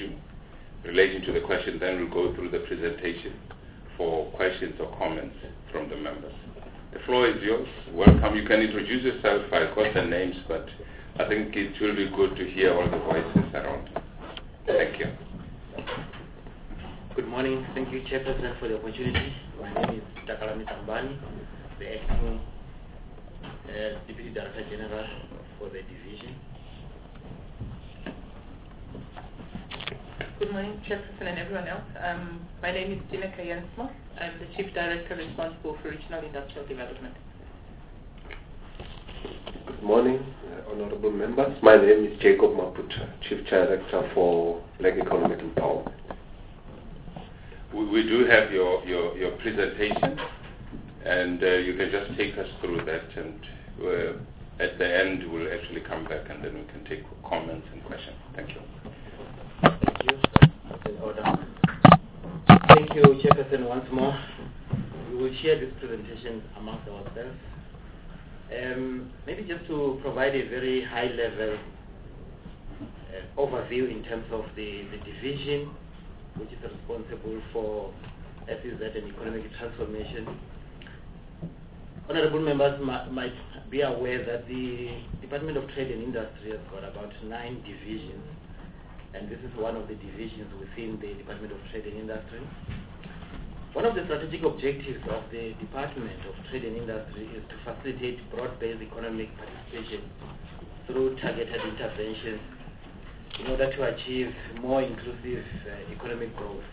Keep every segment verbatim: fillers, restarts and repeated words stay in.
issue relating to the question. Then we'll go through the presentation for questions or comments from the members. The floor is yours. Welcome. You can introduce yourself. I got the names, but I think it will be good to hear all the voices around. Thank you. Good morning. Thank you, Chairperson, for the opportunity. My name is Takalami Tambani, the acting uh, Deputy Director General for the division. Good morning, Chairperson and everyone else. Um, my name is Tina Kayansma. I'm the Chief Director responsible for Regional Industrial Development. Good morning, uh, honorable members. My name is Jacob Maputra, Chief Director for Black Economic Empowerment. We, we do have your, your, your presentation, and uh, you can just take us through that, and uh, at the end we'll actually come back and then we can take comments and questions. Thank you. Thank you. That's in order. Thank you, Chairperson, once more. We will share this presentation amongst ourselves. Um, maybe just to provide a very high-level uh, overview in terms of the, the division which is responsible for S E Z and economic transformation. Honorable members ma might be aware that the Department of Trade and Industry has got about nine divisions, and this is one of the divisions within the Department of Trade and Industry. One of the strategic objectives of the Department of Trade and Industry is to facilitate broad-based economic participation through targeted interventions in order to achieve more inclusive uh, economic growth.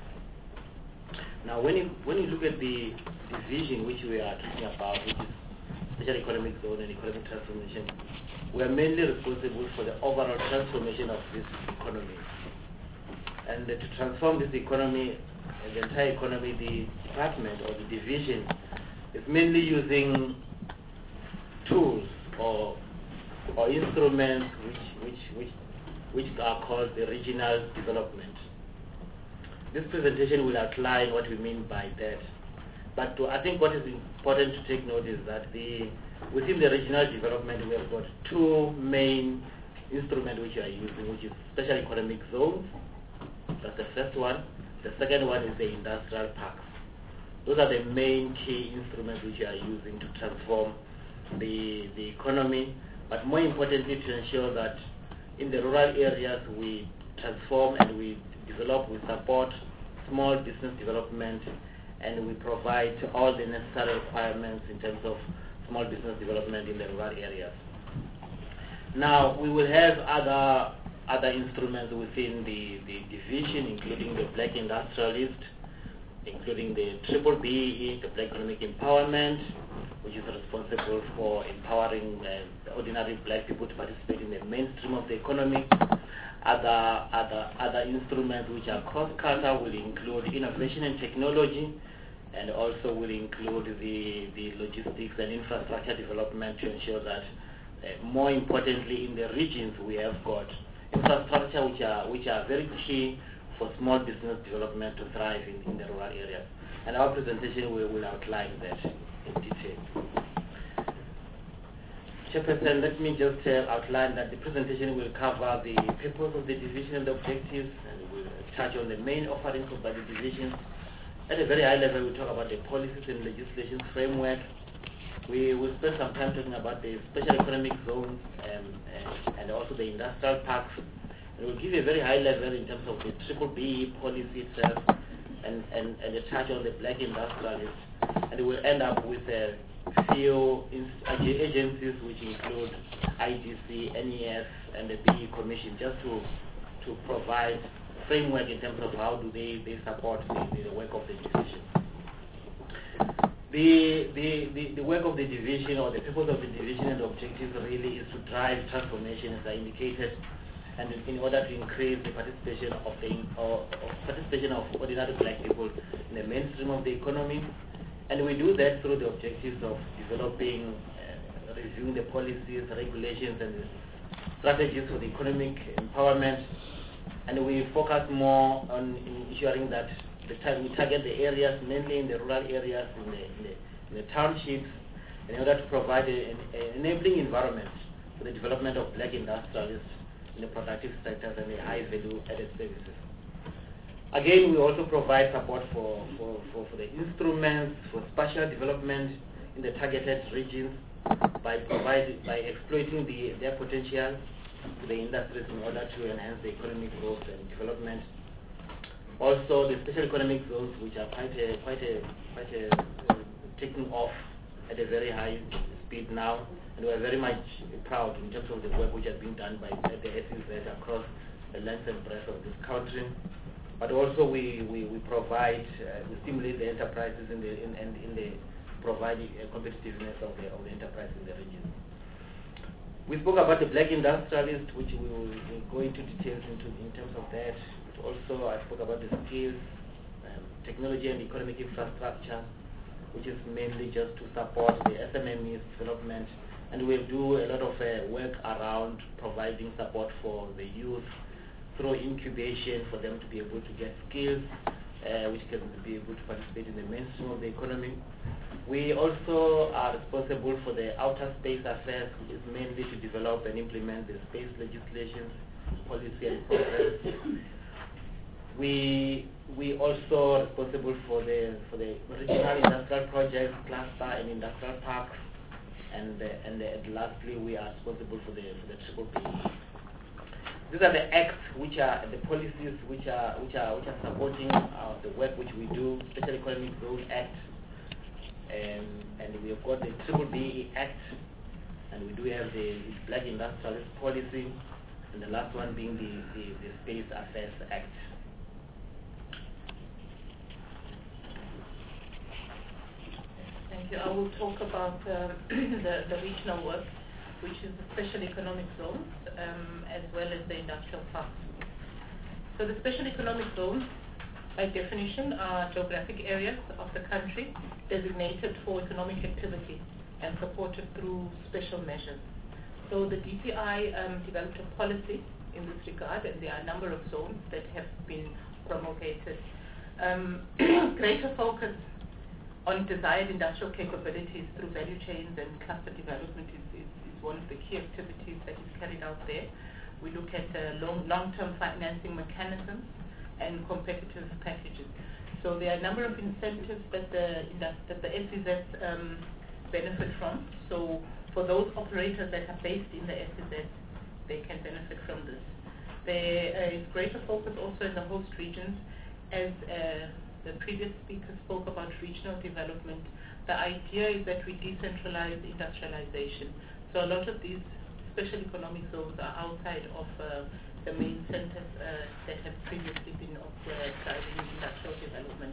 Now, when you, when you look at the division which we are talking about, which is Special Economic Zone and Economic Transformation, we are mainly responsible for the overall transformation of this economy. And uh, to transform this economy, uh, the entire economy, the department or the division is mainly using tools or or instruments which which which which are called the regional development. This presentation will outline what we mean by that. But to, I think what is important to take note is that the within the regional development we have got two main instruments which we are using, which is special economic zones. That's the first one. The second one is the industrial parks. Those are the main key instruments which we are using to transform the, the economy, but more importantly to ensure that in the rural areas we transform and we develop, we support small business development, and we provide all the necessary requirements in terms of small business development in the rural areas. Now, we will have other other instruments within the, the division, including the Black Industrialist, including the Triple B E E, the Black Economic Empowerment, which is responsible for empowering uh, ordinary black people to participate in the mainstream of the economy. Other, other, other instruments which are cross-cultural will include innovation and technology, and also will include the, the logistics and infrastructure development to ensure that, uh, more importantly, in the regions we have got infrastructure which are, which are very key for small business development to thrive in, in the rural areas. And our presentation will, will outline that in detail. Chairperson, let me just uh, outline that the presentation will cover the purpose of the division and the objectives, and we'll touch on the main offerings by the division. At a very high level, we'll talk about the policies and legislation framework. We will spend some time talking about the special economic zones um, and, and also the industrial parks. And we'll give you a very high level in terms of the Triple B E E policy itself, and, and, and a touch on the black industrialists. And we'll end up with a few agencies which include I D C, N E S, and the B E E Commission, just to, to provide framework in terms of how do they, they support the, the work of the division. The, the, the, the work of the division, or the purpose of the division and the objectives really is to drive transformation, as I indicated, and in order to increase the participation of the or, of participation of ordinary black people in the mainstream of the economy. And we do that through the objectives of developing, uh, reviewing the policies, regulations, and strategies for the economic empowerment. And we focus more on ensuring that the time we target the areas, mainly in the rural areas, in the, in the, in the townships, in order to provide an enabling environment for the development of black industrialists in the productive sectors and the high value added services. Again, we also provide support for, for, for, for the instruments, for spatial development in the targeted regions by providing, by exploiting the, their potential to the industries in order to enhance the economic growth and development. Also, the special economic zones, which are quite a, quite a, quite a uh, taking off at a very high speed now, and we are very much proud in terms of the work which has been done by the S E Z across the length and breadth of this country. But also we, we, we provide, uh, we stimulate the enterprises in the, in, and in the providing uh, competitiveness of the, of the enterprise in the region. We spoke about the black industrialist, which we will we'll go into details into, in terms of that. But also I spoke about the skills, um, technology and economic infrastructure, which is mainly just to support the S M E S development. And we'll do a lot of uh, work around providing support for the youth through incubation for them to be able to get skills, uh, which can be able to participate in the mainstream of the economy. We also are responsible for the outer space affairs, which is mainly to develop and implement the space legislation, policy and progress. We we also responsible for the for the regional industrial projects, cluster and industrial parks, and uh, and, uh, and lastly we are responsible for the for the triple P. These are the acts which are the policies which are which are which are supporting uh, the work which we do. Special Economic Zone Act, um, and we have got the Triple B E Act, and we do have the Black Industrialist Policy, and the last one being the, the, the Space Affairs Act. Thank you. I will talk about um, the, the regional work, which is the special economic zones, um, as well as the industrial parks. So the special economic zones, by definition, are geographic areas of the country designated for economic activity and supported through special measures. So the D P I um, developed a policy in this regard, and there are a number of zones that have been promulgated. Um, greater focus on desired industrial capabilities through value chains and cluster development is, is, is one of the key activities that is carried out there. We look at uh, long, long-term financing mechanisms and competitive packages. So there are a number of incentives that the, that the S E Z um, benefit from. So for those operators that are based in the S E Z, they can benefit from this. There uh, is greater focus also in the host regions, as uh, the previous speaker spoke about regional development. The idea is that we decentralize industrialization. So a lot of these special economic zones are outside of uh, the main centers uh, that have previously been of, uh, driving industrial development.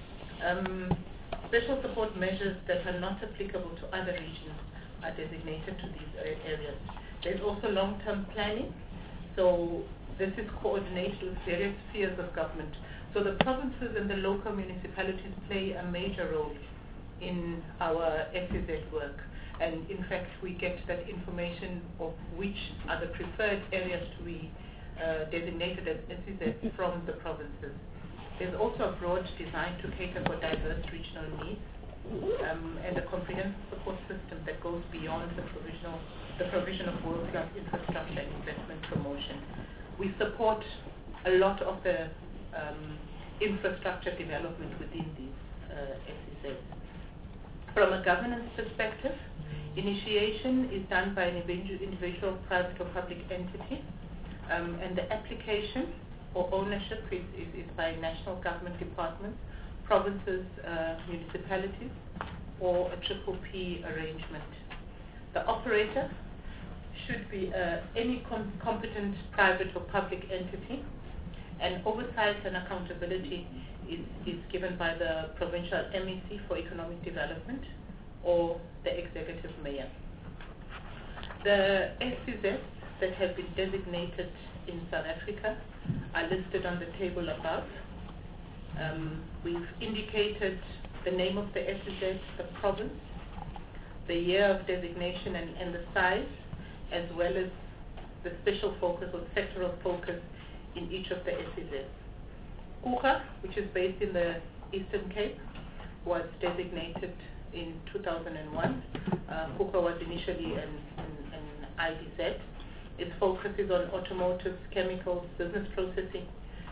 Um, special support measures that are not applicable to other regions are designated to these areas. There's also long-term planning. So this is coordinated with various spheres of government. So the provinces and the local municipalities play a major role in our S E Z work. And in fact, we get that information of which are the preferred areas to be uh, designated as S E Z from the provinces. There's also a broad design to cater for diverse regional needs, um, and a comprehensive support system that goes beyond the provisional, the provision of world-class infrastructure and investment promotion. We support a lot of the um, infrastructure development within these uh, S E Zs. From a governance perspective, initiation is done by an individual, private or public entity, um, and the application or ownership is, is, is by national government departments, provinces, uh, municipalities, or a triple P arrangement. The operator should be uh, any com competent private or public entity, and oversight and accountability is, is given by the provincial M E C for economic development or the executive mayor. The S E Zs that have been designated in South Africa are listed on the table above. Um, we've indicated the name of the S E Z, the province, the year of designation and, and the size, as well as the special focus or sectoral focus in each of the S E Zs. Kuka, which is based in the Eastern Cape, was designated in two thousand one. Uh, Kuka was initially an, an, an I D Z. Its focus is on automotive, chemicals, business processing,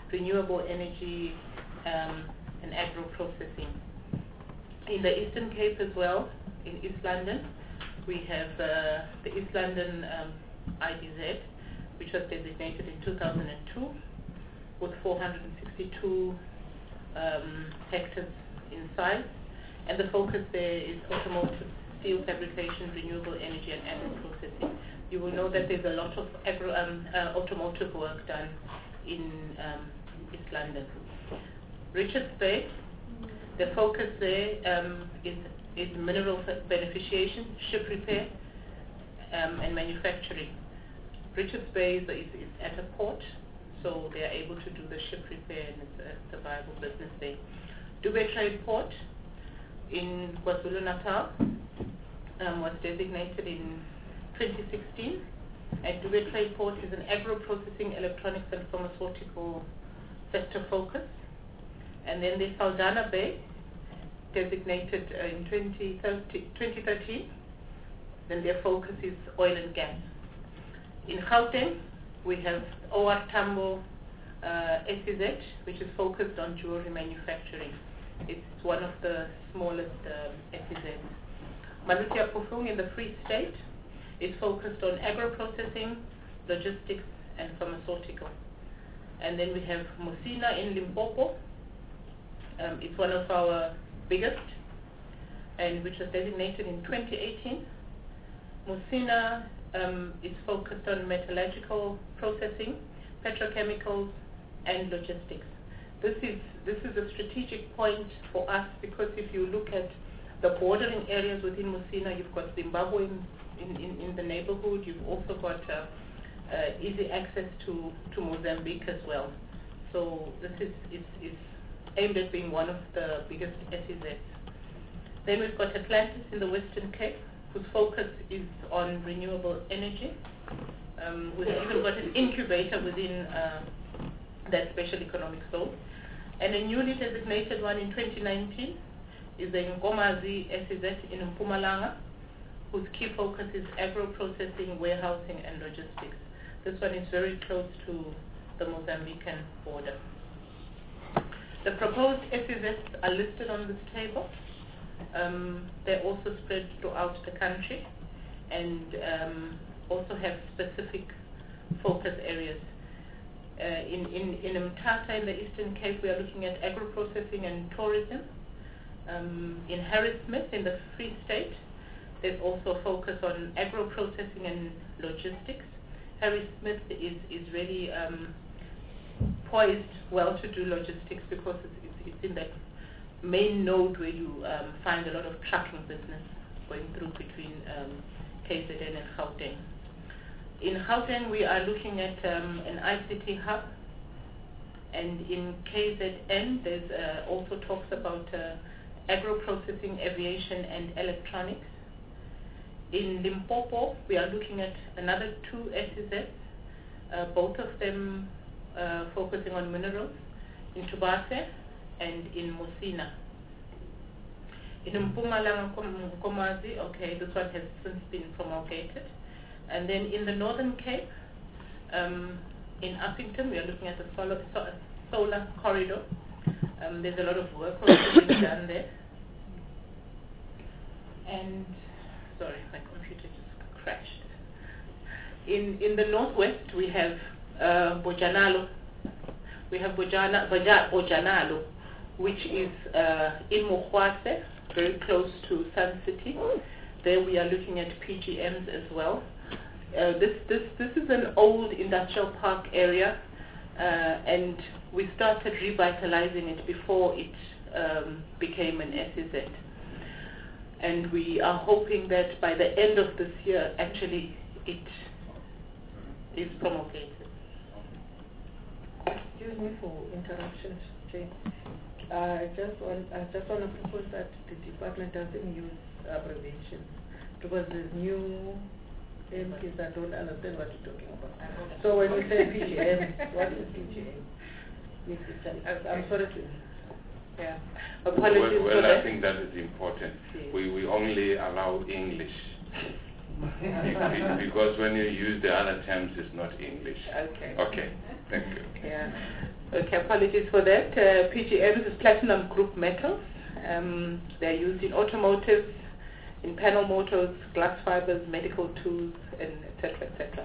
renewable energy, um, and agro-processing. In the Eastern Cape as well, in East London, we have uh, the East London um, I D Z, which was designated in two thousand two with four hundred sixty-two um, hectares in size. And the focus there is automotive, steel fabrication, renewable energy, and agro-processing. You will know that there's a lot of agro, um, uh, automotive work done in um, East London. Richards Bay, the focus there um, is, is mineral beneficiation, ship repair, um, and manufacturing. Richards Bay is, is, is at a port, so they are able to do the ship repair, and it's a, it's a viable business there. Dubai Trade Port in KwaZulu-Natal um, was designated in twenty sixteen, and Dubai Trade Port is an agro-processing, electronics, and pharmaceutical sector focus. And then the Saldanha Bay, designated uh, in twenty thirteen, then their focus is oil and gas. In Gauteng, we have O R Tambo uh, S E Z, which is focused on jewelry manufacturing. It's one of the smallest um, S E Zs. Malusia Pufung in the Free State is focused on agro-processing, logistics, and pharmaceutical. And then we have Musina in Limpopo. Um, it's one of our biggest, and which was designated in twenty eighteen. Musina um, is focused on metallurgical processing, petrochemicals, and logistics. This is this is a strategic point for us, because if you look at the bordering areas within Musina, you've got Zimbabwe in, in, in, in the neighborhood. You've also got uh, uh, easy access to, to Mozambique as well. So this is, is, is aimed at being one of the biggest S E Zs. Then we've got Atlantis in the Western Cape, whose focus is on renewable energy. Um, we've even got an incubator within uh, that special economic zone. And a newly designated one in twenty nineteen is the Nkomazi S E Z in Mpumalanga, whose key focus is agro-processing, warehousing, and logistics. This one is very close to the Mozambican border. The proposed S E Zs are listed on this table. Um, they're also spread throughout the country, and um, also have specific focus areas. Uh, in, in, in Mthatha in the Eastern Cape, we are looking at agro-processing and tourism. Um, in Harrismith in the Free State, there's also a focus on agro-processing and logistics. Harrismith is, is really um, poised well to do logistics, because it's, it's, it's in that main node where you um, find a lot of trucking business going through between um, K Z N and Gauteng. In Gauteng, we are looking at um, an I C T hub, and in K Z N, there's uh, also talks about uh, agro-processing, aviation, and electronics. In Limpopo, we are looking at another two S E Zs, uh, both of them uh, focusing on minerals, in Tubase and in Musina. In Mpumalanga Nkomazi, okay, this one has since been promulgated. And then in the Northern Cape, um, in Uppington, we are looking at the solar, so, solar corridor. Um, there's a lot of work already being done there. And, sorry, my computer just crashed. In, in the Northwest, we have uh, Bojanalo. We have Bojana, Boja, Bojanalo, which is uh, in Mokwase, very close to Sun City. There we are looking at P G Ms as well. Uh, this, this, this is an old industrial park area, uh, and we started revitalizing it before it um, became an S E Z. And we are hoping that by the end of this year, actually, it is promulgated. Excuse me for interruption, Jane. I just want, I just want to propose that the department doesn't use abbreviations, because there's new M Ps that don't understand what you're talking about. So when we say P G M, what is P G M? Okay. I'm sorry to... Yeah. Apologies well, well for I that. think that is important. Yes. We, we only allow English. Because when you use the other terms, it's not English. Okay. Okay, thank you. Yeah. Okay, apologies for that. Uh, P G Ms is platinum group metals. Um, they're used in automotive, in panel motors, glass fibers, medical tools, and et cetera, et cetera.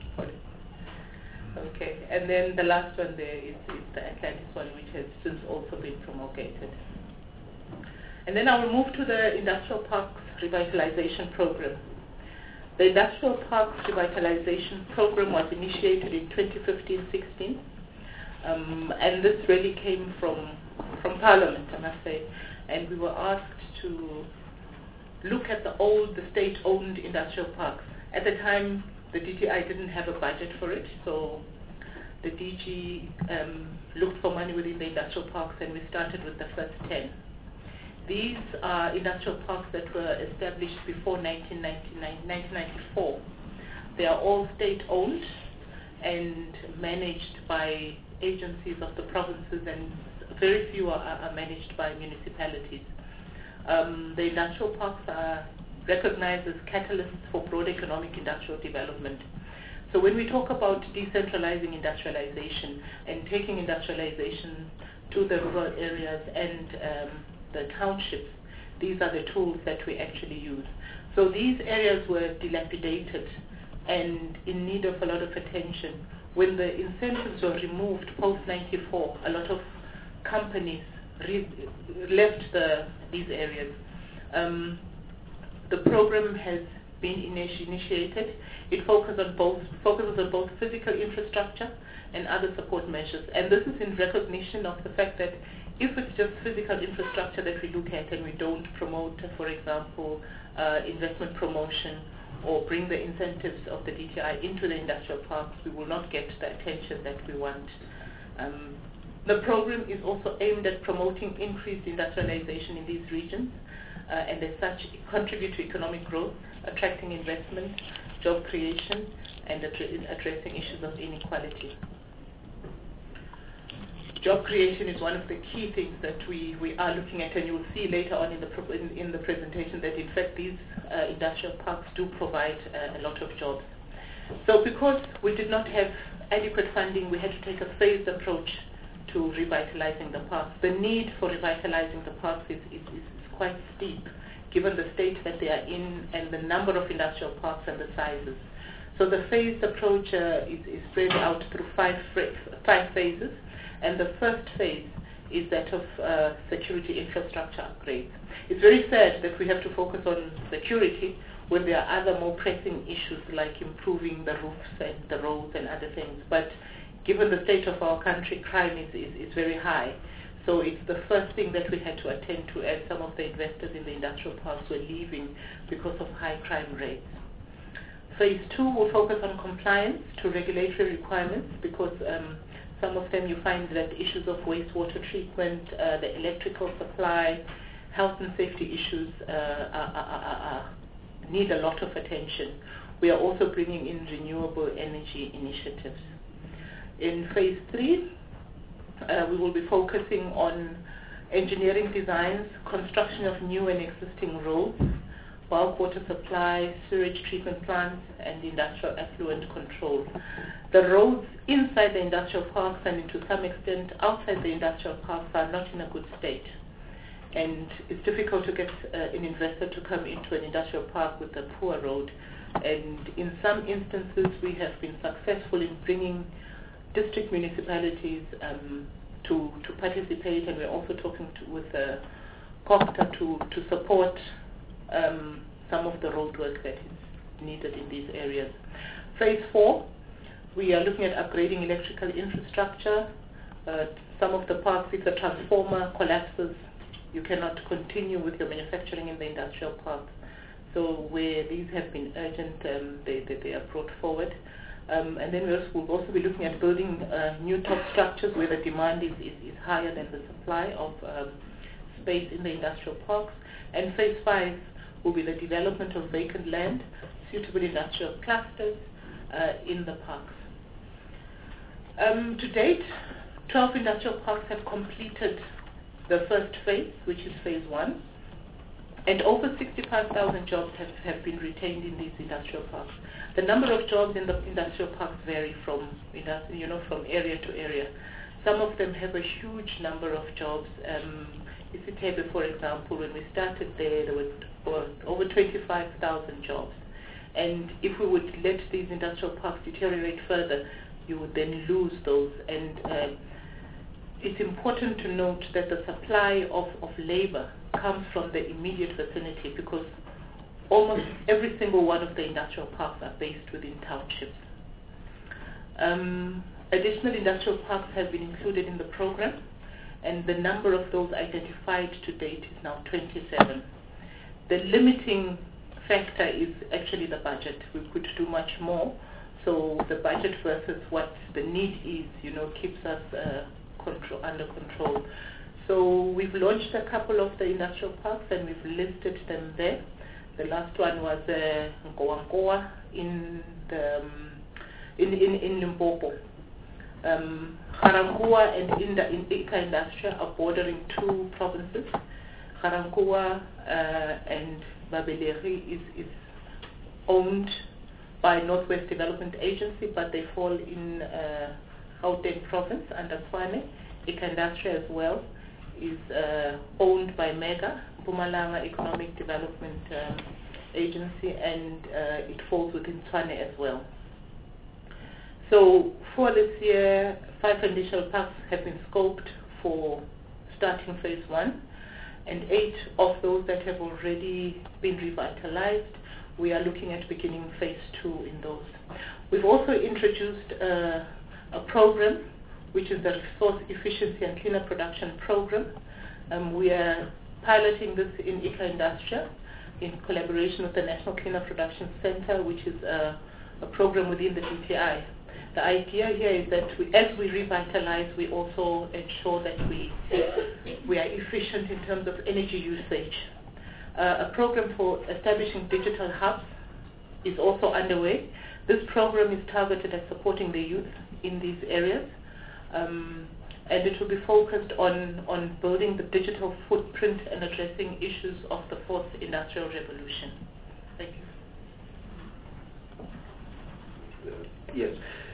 Okay, and then the last one there is, is the Atlantis one, which has since also been promulgated. And then I will move to the Industrial Parks Revitalization Program. The Industrial Parks Revitalization Program was initiated in twenty fifteen sixteen, um, and this really came from, from Parliament, I must say, and we were asked to look at the old, the state-owned industrial parks. At the time, the D T I didn't have a budget for it, so the D G um, looked for money within the industrial parks, and we started with the first ten. These are industrial parks that were established before nineteen ninety-four. They are all state-owned and managed by agencies of the provinces, and very few are, are managed by municipalities. Um, the industrial parks are recognized as catalysts for broad economic industrial development. So when we talk about decentralizing industrialization and taking industrialization to the rural areas and um, the townships, these are the tools that we actually use. So these areas were dilapidated and in need of a lot of attention. When the incentives were removed post ninety-four, a lot of companies re- left the, these areas. Um, the program has been initi- initiated. It focuses on both focuses on both physical infrastructure and other support measures. And this is in recognition of the fact that if it's just physical infrastructure that we look at and we don't promote, for example, uh, investment promotion or bring the incentives of the D T I into the industrial parks, we will not get the attention that we want. Um, the program is also aimed at promoting increased industrialization in these regions, uh, and as such contribute to economic growth, attracting investment, job creation, and addre- addressing issues of inequality. Job creation is one of the key things that we, we are looking at, and you will see later on in the pro- in, in the presentation that in fact these uh, industrial parks do provide uh, a lot of jobs. So because we did not have adequate funding, we had to take a phased approach to revitalizing the parks. The need for revitalizing the parks is, is, is quite steep given the state that they are in and the number of industrial parks and the sizes. So the phased approach uh, is, is spread out through five, five phases. And the first phase is that of uh, security infrastructure upgrades. It's very sad that we have to focus on security when there are other more pressing issues like improving the roofs and the roads and other things. But given the state of our country, crime is, is, is very high. So it's the first thing that we had to attend to, as some of the investors in the industrial parks were leaving because of high crime rates. Phase two will focus on compliance to regulatory requirements, because um, some of them you find that issues of wastewater treatment, uh, the electrical supply, health and safety issues uh, are, are, are, are, need a lot of attention. We are also bringing in renewable energy initiatives. In phase three, uh, we will be focusing on engineering designs, construction of new and existing roads, bulk water supply, sewage treatment plants, and industrial effluent control. The roads inside the industrial parks and to some extent outside the industrial parks are not in a good state. And it's difficult to get uh, an investor to come into an industrial park with a poor road. And in some instances, we have been successful in bringing district municipalities um, to, to participate, and we're also talking to, with uh, COPTA to, to support Um, some of the road work that is needed in these areas. Phase four, we are looking at upgrading electrical infrastructure. Uh, some of the parks, if the transformer collapses, you cannot continue with your manufacturing in the industrial parks. So where these have been urgent, um, they, they, they are brought forward. Um, and then we also, we'll also be looking at building uh, new top structures where the demand is, is, is higher than the supply of um, space in the industrial parks. And phase five will be the development of vacant land, suitable industrial clusters uh, in the parks. Um, to date, twelve industrial parks have completed the first phase, which is phase one, and over sixty-five thousand jobs have, have been retained in these industrial parks. The number of jobs in the industrial parks vary from, you know, from area to area. Some of them have a huge number of jobs. Um, Isitebe, for example, when we started there, there were over twenty-five thousand jobs. And if we would let these industrial parks deteriorate further, you would then lose those. And uh, it's important to note that the supply of, of labor comes from the immediate vicinity, because almost every single one of the industrial parks are based within townships. Um, additional industrial parks have been included in the program, and the number of those identified to date is now twenty-seven. The limiting factor is actually the budget. We could do much more, so the budget versus what the need is, you know, keeps us uh, control, under control. So we've launched a couple of the industrial parks, and we've listed them there. The last one was uh, Nkowankowa in the um, in in in Limpopo. Um, Garankuwa and in the in Ika Industria are bordering two provinces. Garankuwa uh, and Babeleri is is owned by Northwest Development Agency, but they fall in uh, Gauteng province under Tshwane. Ika Industria as well is uh, owned by MEGA, Mpumalanga Economic Development um, Agency, and uh, it falls within Tshwane as well. So for this year, five initial parks have been scoped for starting phase one, and eight of those that have already been revitalized, we are looking at beginning phase two in those. We've also introduced uh, a program, which is the Resource Efficiency and Cleaner Production Program. Um, we are piloting this in Ika Industria in collaboration with the National Cleaner Production Center, which is a, a program within the D T I. The idea here is that we, as we revitalize, we also ensure that we we are efficient in terms of energy usage. Uh, a program for establishing digital hubs is also underway. This program is targeted at supporting the youth in these areas, um, and it will be focused on, on building the digital footprint and addressing issues of the fourth industrial revolution. Thank you. Uh, yes.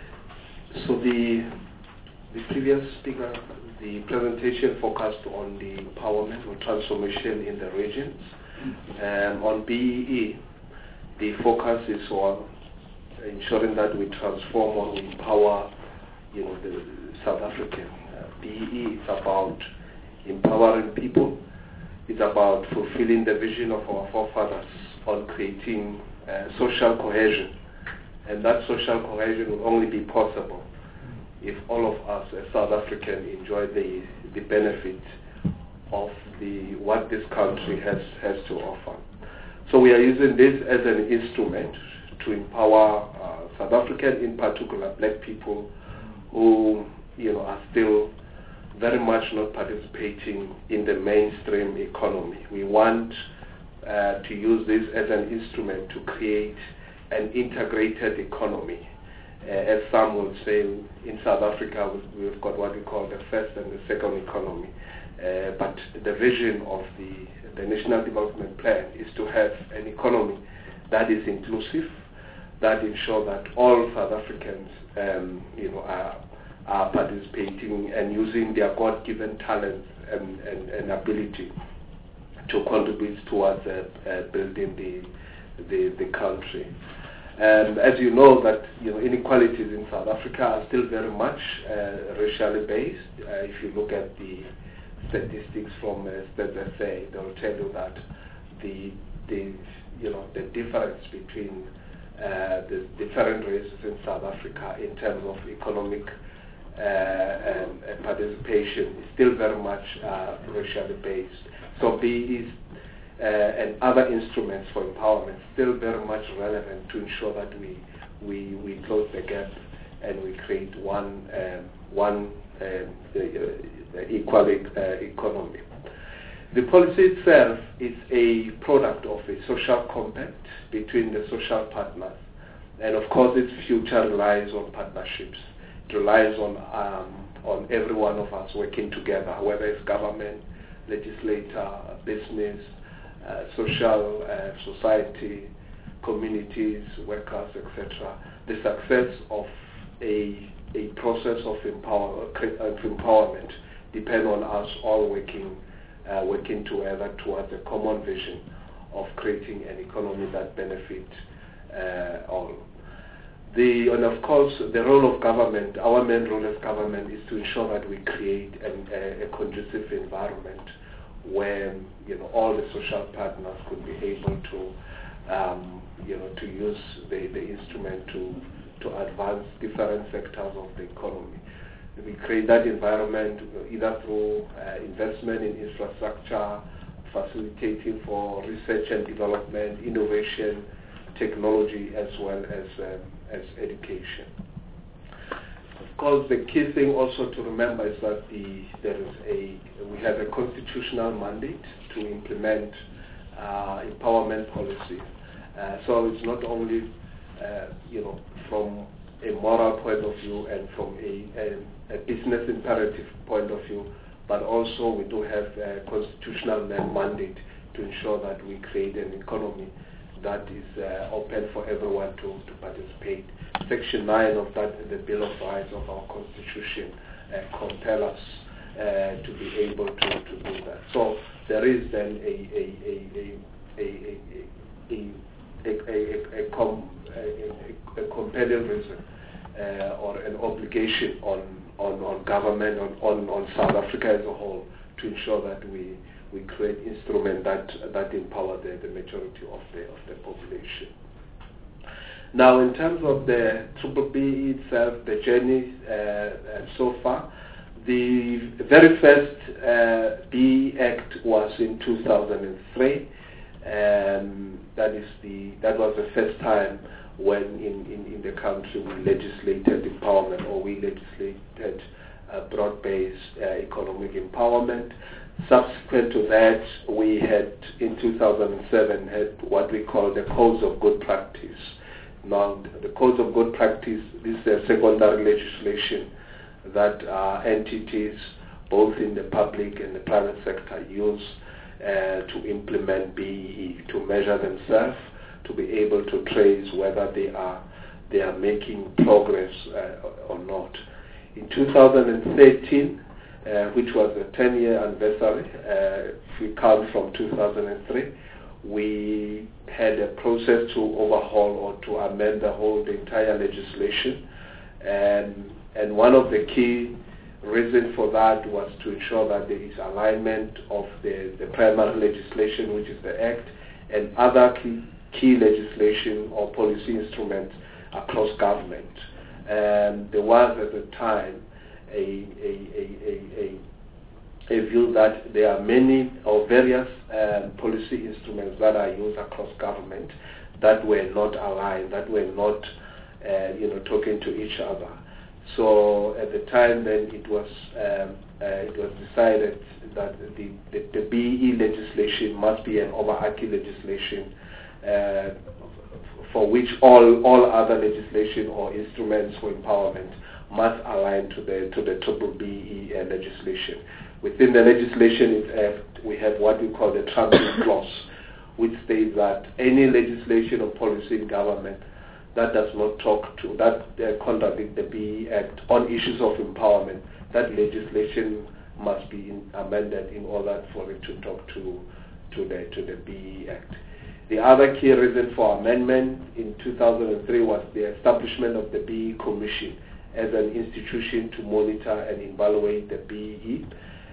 So the the previous speaker, the presentation focused on the empowerment or transformation in the regions. Um, on B E E, the focus is on ensuring that we transform or we empower, you know, the South African. Uh, B E E is about empowering people. It's about fulfilling the vision of our forefathers on creating uh, social cohesion. And that social cohesion will only be possible if all of us as South Africans enjoy the, the benefit of the what this country has, has to offer. So we are using this as an instrument to empower uh, South Africans, in particular black people, who you know are still very much not participating in the mainstream economy. We want uh, to use this as an instrument to create an integrated economy. Uh, as some will say, in South Africa we've, we've got what we call the first and the second economy. Uh, but the vision of the, the National Development Plan is to have an economy that is inclusive, that ensures that all South Africans um, you know, are, are participating and using their God-given talents and, and, and ability to contribute towards uh, uh, building the, the, the country. And as you know, that you know inequalities in South Africa are still very much uh, racially based. Uh, if you look at the statistics from uh, Stats S A, they will tell you that the the you know the difference between uh, the different races in South Africa in terms of economic uh, and, and participation is still very much uh, racially based. So B is Uh, and other instruments for empowerment still very much relevant to ensure that we we, we close the gap and we create one um, one um, uh, equal uh, economy. The policy itself is a product of a social compact between the social partners, and of course its future relies on partnerships. It relies on um, on every one of us working together, whether it's government, legislator, business, Uh, social uh, society, communities, workers, et cetera. The success of a a process of empower, of empowerment depend on us all working uh, working together towards a common vision of creating an economy that benefits uh, all. The, and of course, the role of government, our main role as government is to ensure that we create an, a, a conducive environment where, you know, all the social partners could be able to, um, you know, to use the, the instrument to, to advance different sectors of the economy. We create that environment either through uh, investment in infrastructure, facilitating for research and development, innovation, technology, as well as um, as education. Of course, the key thing also to remember is that the there is a we have a constitutional mandate to implement uh, empowerment policy. Uh, so it's not only uh, you know from a moral point of view and from a, a, a business imperative point of view, but also we do have a constitutional mandate to ensure that we create an economy that is uh, open for everyone to, to participate. Section nine of that, the Bill of Rights of our Constitution, uh, compel us uh, to be able to, to do that. So there is then a a a a a a a, a, a, a, com, a, a compelling reason uh, or an obligation on on, on government on, on, on South Africa as a whole to ensure that we we create instruments that that empower the, the majority of the of the population. Now, in terms of the Triple B itself, the journey uh, uh, so far, the very first uh, B E Act was in two thousand three. Um, that is the that was the first time when in, in, in the country we legislated empowerment, or we legislated uh, broad-based uh, economic empowerment. Subsequent to that, we had in two thousand seven had what we call the Codes of Good Practice. Now, the Codes of Good Practice, this is a secondary legislation that uh, entities, both in the public and the private sector, use uh, to implement B E E, to measure themselves, to be able to trace whether they are they are making progress uh, or not. In two thousand thirteen, uh, which was the ten-year anniversary, uh, if we count from two thousand three, we had a process to overhaul or to amend the whole the entire legislation, and and one of the key reasons for that was to ensure that there is alignment of the, the primary legislation, which is the Act, and other key key legislation or policy instruments across government. And there was at the time a a, a, a, a, a view that there are many or various um, policy instruments that are used across government that were not aligned, that were not uh, you know talking to each other. So at the time then it was um, uh, it was decided that the, the, the B E E legislation must be an overarching legislation Uh, for which all all other legislation or instruments for empowerment must align to the to the Triple B E uh, legislation. Within the legislation itself, we have what we call the transit clause, which states that any legislation or policy in government that does not talk to that uh, contradict the B E E Act on issues of empowerment, that legislation must be in, amended in order for it to talk to to the to the B E E Act. The other key reason for amendment in two thousand three was the establishment of the B E E Commission as an institution to monitor and evaluate the B E E.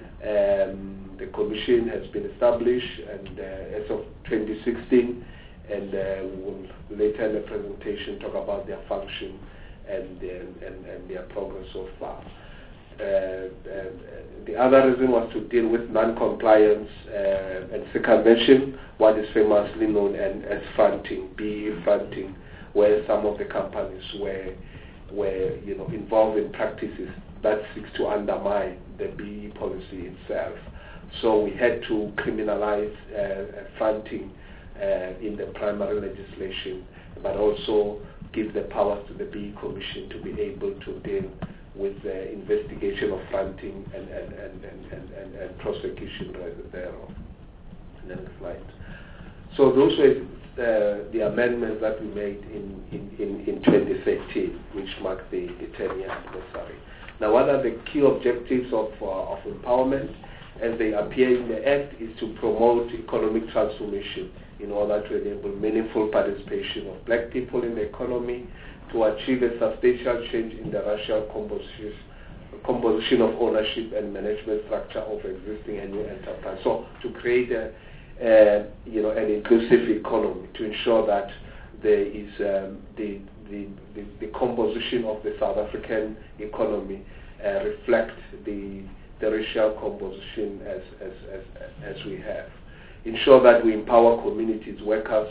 Um, the commission has been established, and uh, as of twenty sixteen, and uh, we will later in the presentation talk about their function and, uh, and, and their progress so far. Uh, uh, the other reason was to deal with non-compliance uh, and circumvention, what is famously known as fronting, B E E fronting, where some of the companies were, were you know, involved in practices that seeks to undermine the B E E policy itself. So we had to criminalize uh, fronting uh, in the primary legislation, but also give the powers to the B E E Commission to be able to deal with the investigation of fronting and, and, and, and, and, and, and prosecution thereof. Next slide. So those were uh, the amendments that we made in, in, in, in twenty thirteen, which marked the, the ten-year anniversary. Now, what are the key objectives of, uh, of empowerment as they appear in the Act is to promote economic transformation in order to enable meaningful participation of black people in the economy, to achieve a substantial change in the racial composition, composition of ownership and management structure of existing and new enterprise. So to create a, uh, you know, an inclusive economy, to ensure that there is um, the, the, the, the composition of the South African economy uh, reflect the, the racial composition as, as, as, as we have. Ensure that we empower communities, workers,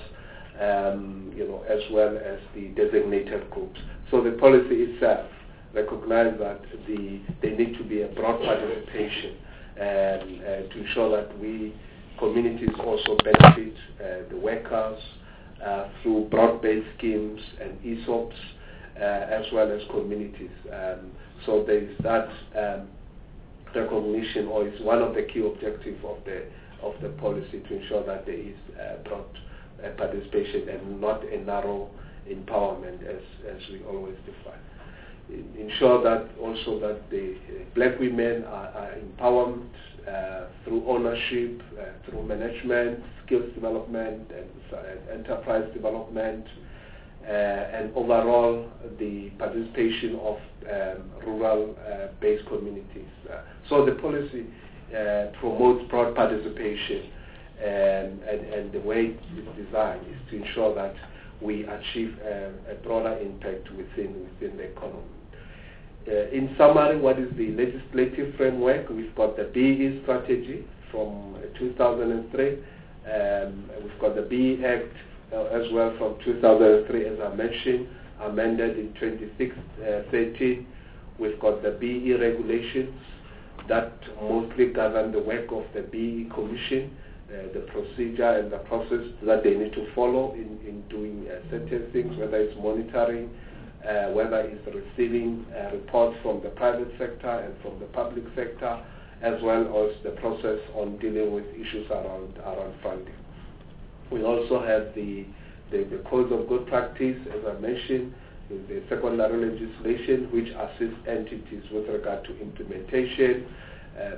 um, you know, as well as the designated groups. So the policy itself recognize that the, there need to be a broad participation and uh, to ensure that we communities also benefit uh, the workers uh, through broad-based schemes and E S O Ps uh, as well as communities. Um, so there is that um, recognition, or is one of the key objectives of the of the policy, to ensure that there is uh, broad uh, participation and not a narrow empowerment as, as we always define. Ensure that also that the uh, black women are, are empowered uh, through ownership, uh, through management, skills development, and uh, enterprise development, uh, and overall the participation of um, rural-based uh, communities. Uh, so the policy uh, promotes broad participation, and, and, and the way it's designed is to ensure that we achieve uh, a broader impact within within the economy. Uh, in summary, what is the legislative framework? We've got the B E strategy from uh, two thousand three. Um, we've got the B E Act uh, as well from two thousand three, as I mentioned, amended in twenty thirteen. We've got the B E regulations that mostly govern the work of the B E Commission, uh, the procedure and the process that they need to follow in, in doing uh, certain things, whether it's monitoring, Uh, whether it's receiving uh, reports from the private sector and from the public sector, as well as the process on dealing with issues around around funding. We also have the, the, the codes of good practice, as I mentioned, the secondary legislation which assists entities with regard to implementation. Uh,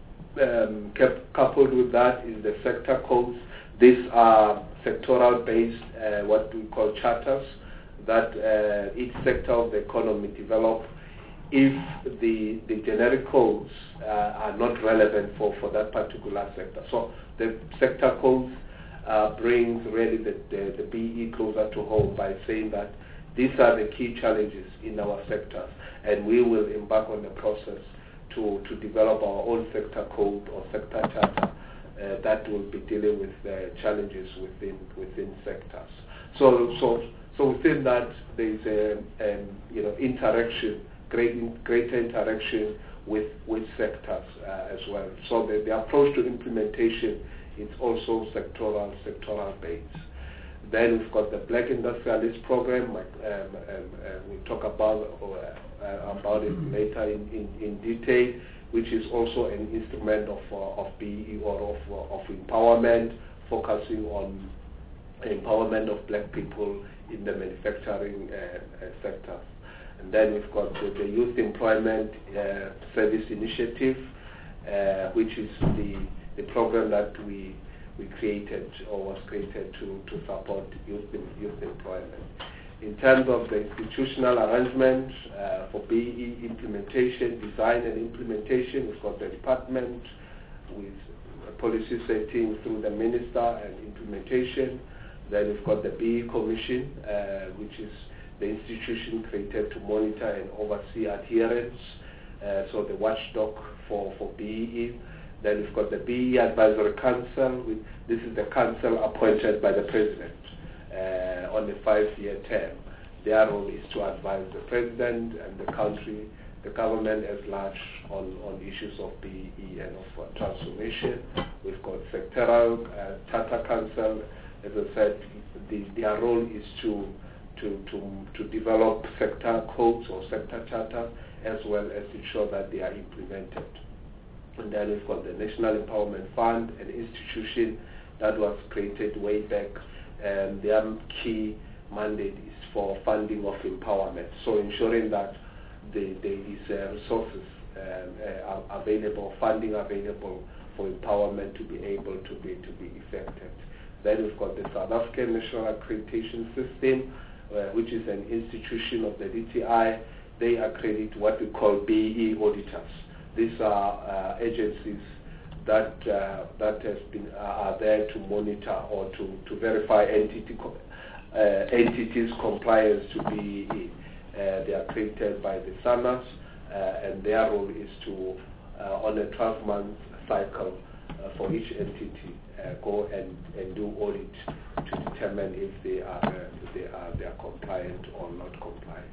um, coupled with that is the sector codes. These are sectoral-based, uh, what we call charters, that uh, each sector of the economy develop if the the generic codes uh, are not relevant for, for that particular sector. So the sector codes uh, brings really the, the, the B E closer to home by saying that these are the key challenges in our sectors, and we will embark on the process to, to develop our own sector code or sector charter uh, that will be dealing with the challenges within within sectors. So so So within that, there is a um, you know interaction, great greater interaction with with sectors uh, as well. So the, the approach to implementation is also sectoral sectoral based. Then we've got the Black Industrialist Program. Um, um, uh, we'll talk about uh, about it later in, in, in detail, which is also an instrument of uh, of B E or of uh, of empowerment, focusing on empowerment of black people in the manufacturing uh, uh, sector. And then we've got the, the Youth Employment uh, Service Initiative, uh, which is the, the program that we we created or was created to, to support youth, youth employment. In terms of the institutional arrangement uh, for B E implementation, design and implementation, we've got the department with policy setting through the minister and implementation. Then we've got the B E Commission, uh, which is the institution created to monitor and oversee adherence, uh, so the watchdog for, for B E. Then we've got the B E Advisory Council. With, this is the council appointed by the President uh, on a five-year term. Their role is to advise the President and the country, the government as large, on, on issues of B E and of uh, transformation. We've got sectoral uh, charter council. As I said, the, their role is to, to, to, to develop sector codes or sector charters, as well as ensure that they are implemented. And then we've got the National Empowerment Fund, an institution that was created way back and their key mandate is for funding of empowerment. So ensuring that the, there is uh, resources um, uh, available, funding available for empowerment to be able to be to be effective. Then we've got the South African National Accreditation System, uh, which is an institution of the D T I. They accredit what we call B E auditors. These are uh, agencies that uh, that has been uh, are there to monitor or to, to verify entity co uh, entities compliance to B E. Uh, they are accredited by the SANAS, uh, and their role is to, uh, on a twelve month cycle, uh, for each entity, uh, go and, and do audit to determine if they are uh, they are they are compliant or not compliant.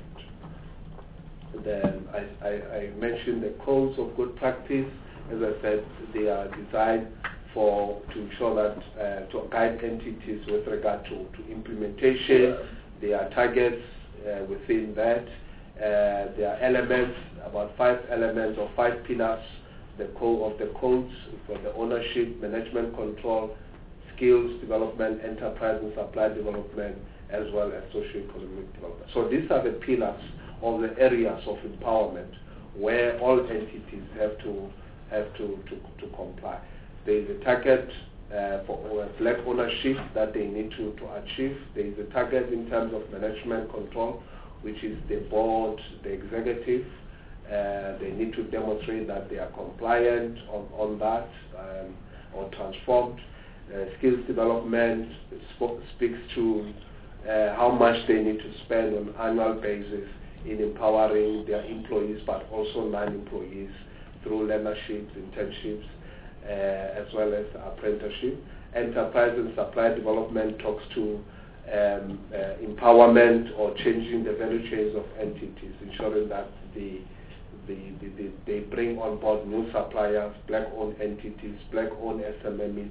Then I, I, I mentioned the codes of good practice. As I said, they are designed for to ensure that uh, to guide entities with regard to, to implementation. There are targets uh, within that. Uh, there are elements, about five elements or five pillars the code of the codes for the ownership, management control, skills development, enterprise and supply development, as well as socio-economic development. So these are the pillars of the areas of empowerment where all entities have to have to, to, to comply. There is a target uh, for black ownership that they need to, to achieve. There is a target in terms of management control, which is the board, the executive. Uh, they need to demonstrate that they are compliant on, on that um, or transformed. Uh, skills development sp speaks to uh, how much they need to spend on an annual basis in empowering their employees, but also non-employees through learnerships, internships, uh, as well as apprenticeship. Enterprise and supply development talks to um, uh, empowerment or changing the value chains of entities, ensuring that the The, the, the, they bring on board new suppliers, black-owned entities, black-owned S M Es um,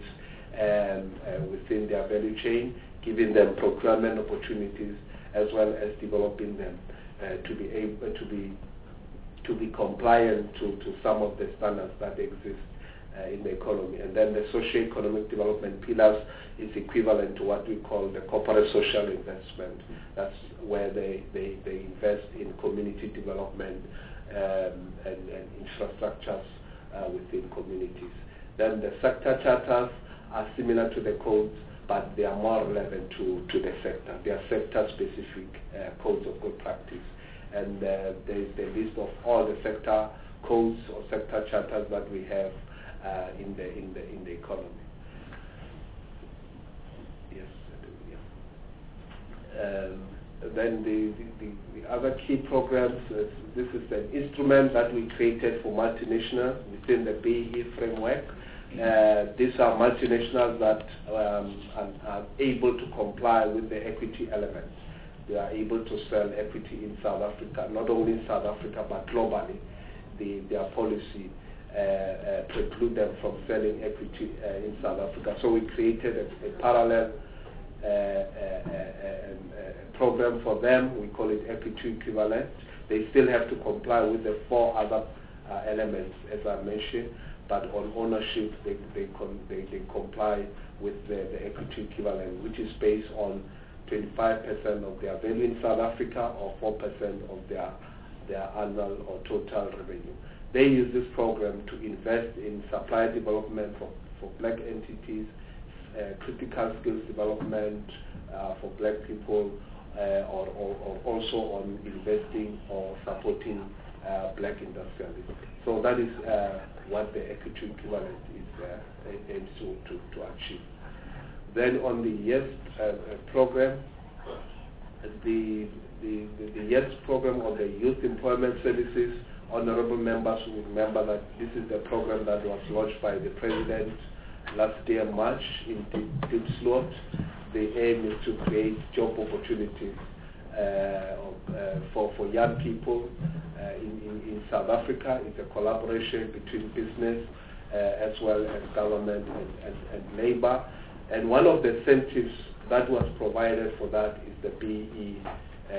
uh, within their value chain, giving them procurement opportunities, as well as developing them uh, to be able to be to be compliant to, to some of the standards that exist uh, in the economy. And then the socio-economic development pillars is equivalent to what we call the corporate social investment. That's where they, they, they invest in community development, Um, and, and infrastructures uh, within communities. Then the sector charters are similar to the codes, but they are more relevant to, to the sector. They are sector-specific uh, codes of good practice. And uh, there is the list of all the sector codes or sector charters that we have uh, in the in the in the economy. Yes. Yeah. Um, Then the, the, the other key programs, uh, this is an instrument that we created for multinationals within the B E framework. Uh, these are multinationals that um, are, are able to comply with the equity element. They are able to sell equity in South Africa, not only in South Africa but globally. The, their policy uh, uh, preclude them from selling equity uh, in South Africa. So we created a, a parallel Uh, uh, uh, uh, program for them. We call it equity equivalent. They still have to comply with the four other uh, elements, as I mentioned, but on ownership, they they, con they, they comply with the, the equity equivalent, which is based on twenty-five percent of their value in South Africa or four percent of their their annual or total revenue. They use this program to invest in supply development for, for black entities, Uh, critical skills development uh, for black people, uh, or, or, or also on investing or supporting uh, black industrialists. So that is uh, what the equity equivalent is uh, aims to, to, to achieve. Then on the YES uh, program, the, the, the, the YES program of the Youth Employment Services, honorable members will remember that this is the program that was launched by the President last year, March, in Deep Slot. The aim is to create job opportunities uh, uh, for, for young people uh, in, in, in South Africa. It's a collaboration between business uh, as well as government and, and, and labor. And one of the incentives that was provided for that is the B E uh,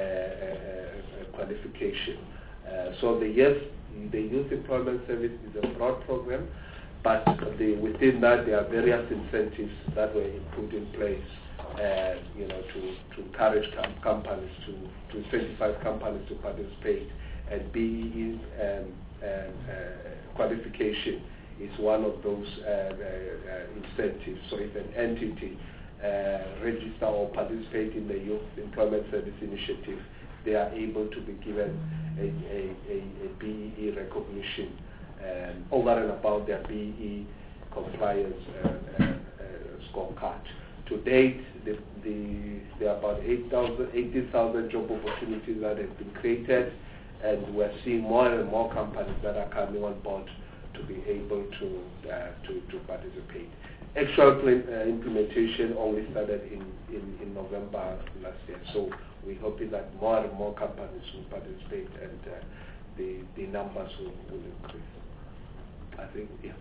uh, qualification. Uh, so the YES, the Youth Employment Service, is a broad program, but the, within that there are various incentives that were put in place uh, you know, to, to encourage com companies to, to incentivize companies to participate, and B E E um, um, uh, qualification is one of those uh, uh, uh, incentives. So if an entity uh, register or participate in the Youth Employment Service Initiative, they are able to be given a, a, a, a B E E recognition um, over and above their B E E compliance uh, uh, uh, scorecard. To date, the, the, there are about eighty thousand job opportunities that have been created, and we're seeing more and more companies that are coming on board to be able to uh, to, to participate. Actual uh, implementation only started in, in, in November last year, so we're hoping that more and more companies will participate, and uh, the, the numbers will, will increase. I think, yeah.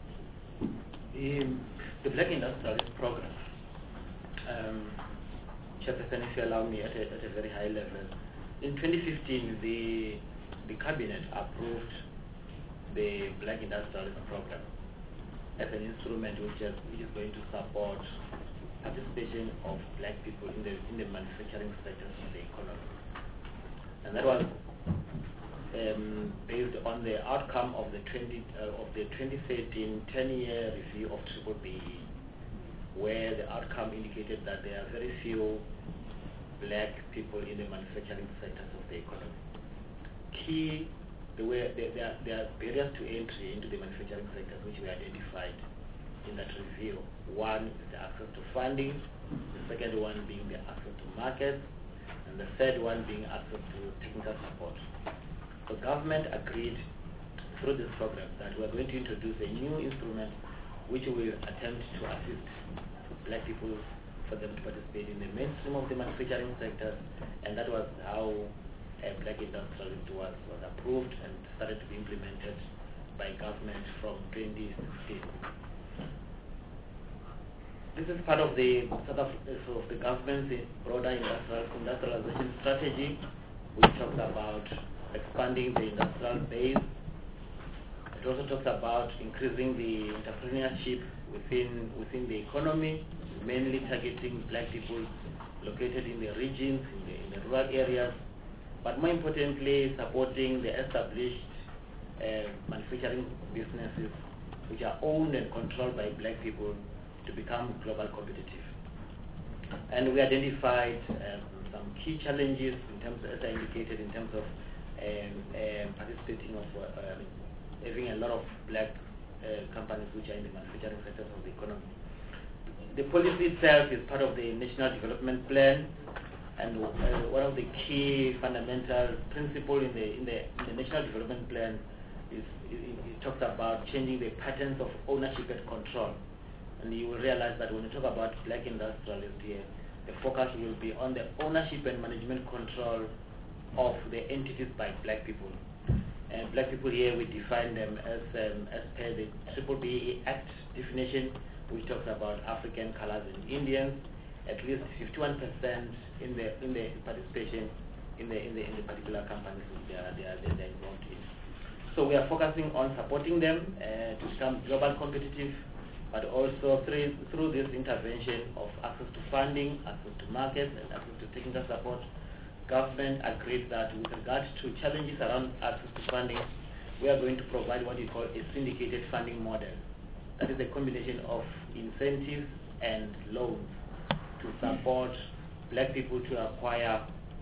The, the Black Industrialist Program, um, Chairperson, if you allow me, at a, at a very high level. In twenty fifteen, the, the Cabinet approved the Black Industrialist Program as an instrument which is, which is going to support participation of black people in the, in the manufacturing sectors of the economy. And that was um, based on the outcome of the, twenty, uh, of the twenty thirteen ten-year review of Triple B E, where the outcome indicated that there are very few black people in the manufacturing sectors of the economy. Key, the way there, there, there are barriers to entry into the manufacturing sectors which we identified in that review. One is the access to funding, the second one being the access to markets, and the third one being access to technical support. The government agreed through this program that we are going to introduce a new instrument which will attempt to assist black people for them to participate in the mainstream of the manufacturing sector, and that was how a Black Industrialist was, was approved and started to be implemented by government from twenty sixteen. This is part of the sort of, of the government's broader industrial, industrialization strategy, which talks about expanding the industrial base. It also talks about increasing the entrepreneurship within within the economy, mainly targeting black people located in the regions, in the, in the rural areas, but more importantly, supporting the established uh, manufacturing businesses which are owned and controlled by black people to become global competitive. And we identified um, some key challenges in terms, as I indicated, in terms of um, um, participating of uh, having a lot of black uh, companies which are in the manufacturing sectors of the economy. The policy itself is part of the National Development Plan, and uh, one of the key fundamental principles in the, in the in the National Development Plan is it, it talks about changing the patterns of ownership and control. And you will realize that when you talk about black industrialists here, the focus will be on the ownership and management control of the entities by black people. And black people here, we define them as um, as per the Triple B E Act definition, which talks about African, colors, and Indians. At least fifty-one percent in the in the participation in the in the in the particular companies they are they are, they are involved in. So we are focusing on supporting them uh, to become global competitive, but also through through this intervention of access to funding, access to markets, and access to technical support. Government agreed that with regards to challenges around access to funding, we are going to provide what we call a syndicated funding model. That is a combination of incentives and loans to support black people to acquire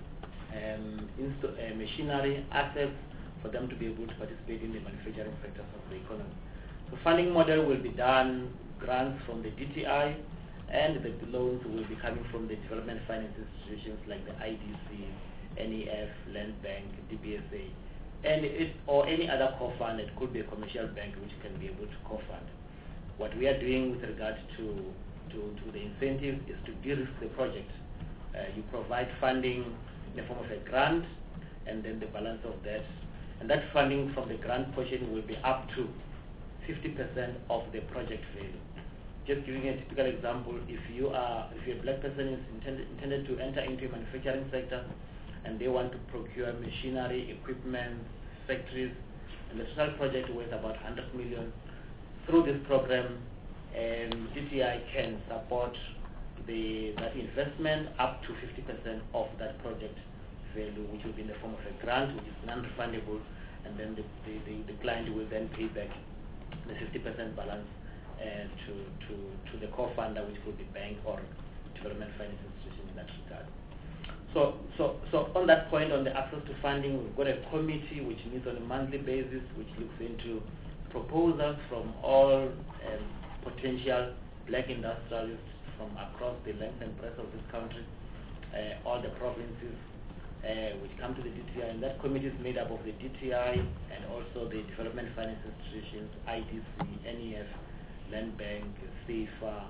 um, uh, machinery, assets, for them to be able to participate in the manufacturing sectors of the economy. The funding model will be done, grants from the D T I, and the loans will be coming from the development finance institutions like the I D C, N E F, Land Bank, D B S A, and it, or any other co-fund. It could be a commercial bank which can be able to co-fund. What we are doing with regard to, to, to the incentives is to de-risk the project. Uh, you provide funding in the form of a grant, and then the balance of that. And that funding from the grant portion will be up to fifty percent of the project value. Just giving a typical example, if you are, if you're a black person is intended, intended to enter into a manufacturing sector, and they want to procure machinery, equipment, factories, and the total project worth about one hundred million. Through this program, um, D T I can support the that investment up to fifty percent of that project value, which will be in the form of a grant, which is non-refundable, and then the, the, the, the client will then pay back the fifty percent balance uh, to, to, to the co-funder, which could be bank or development finance institution in that regard. So, so, so on that point, on the access to funding, we've got a committee which meets on a monthly basis, which looks into proposals from all um, potential black industrialists from across the length and breadth of this country, uh, all the provinces, uh, which come to the D T I. And that committee is made up of the D T I and also the development finance institutions, I D C, N E F, Land Bank, SAFA, um,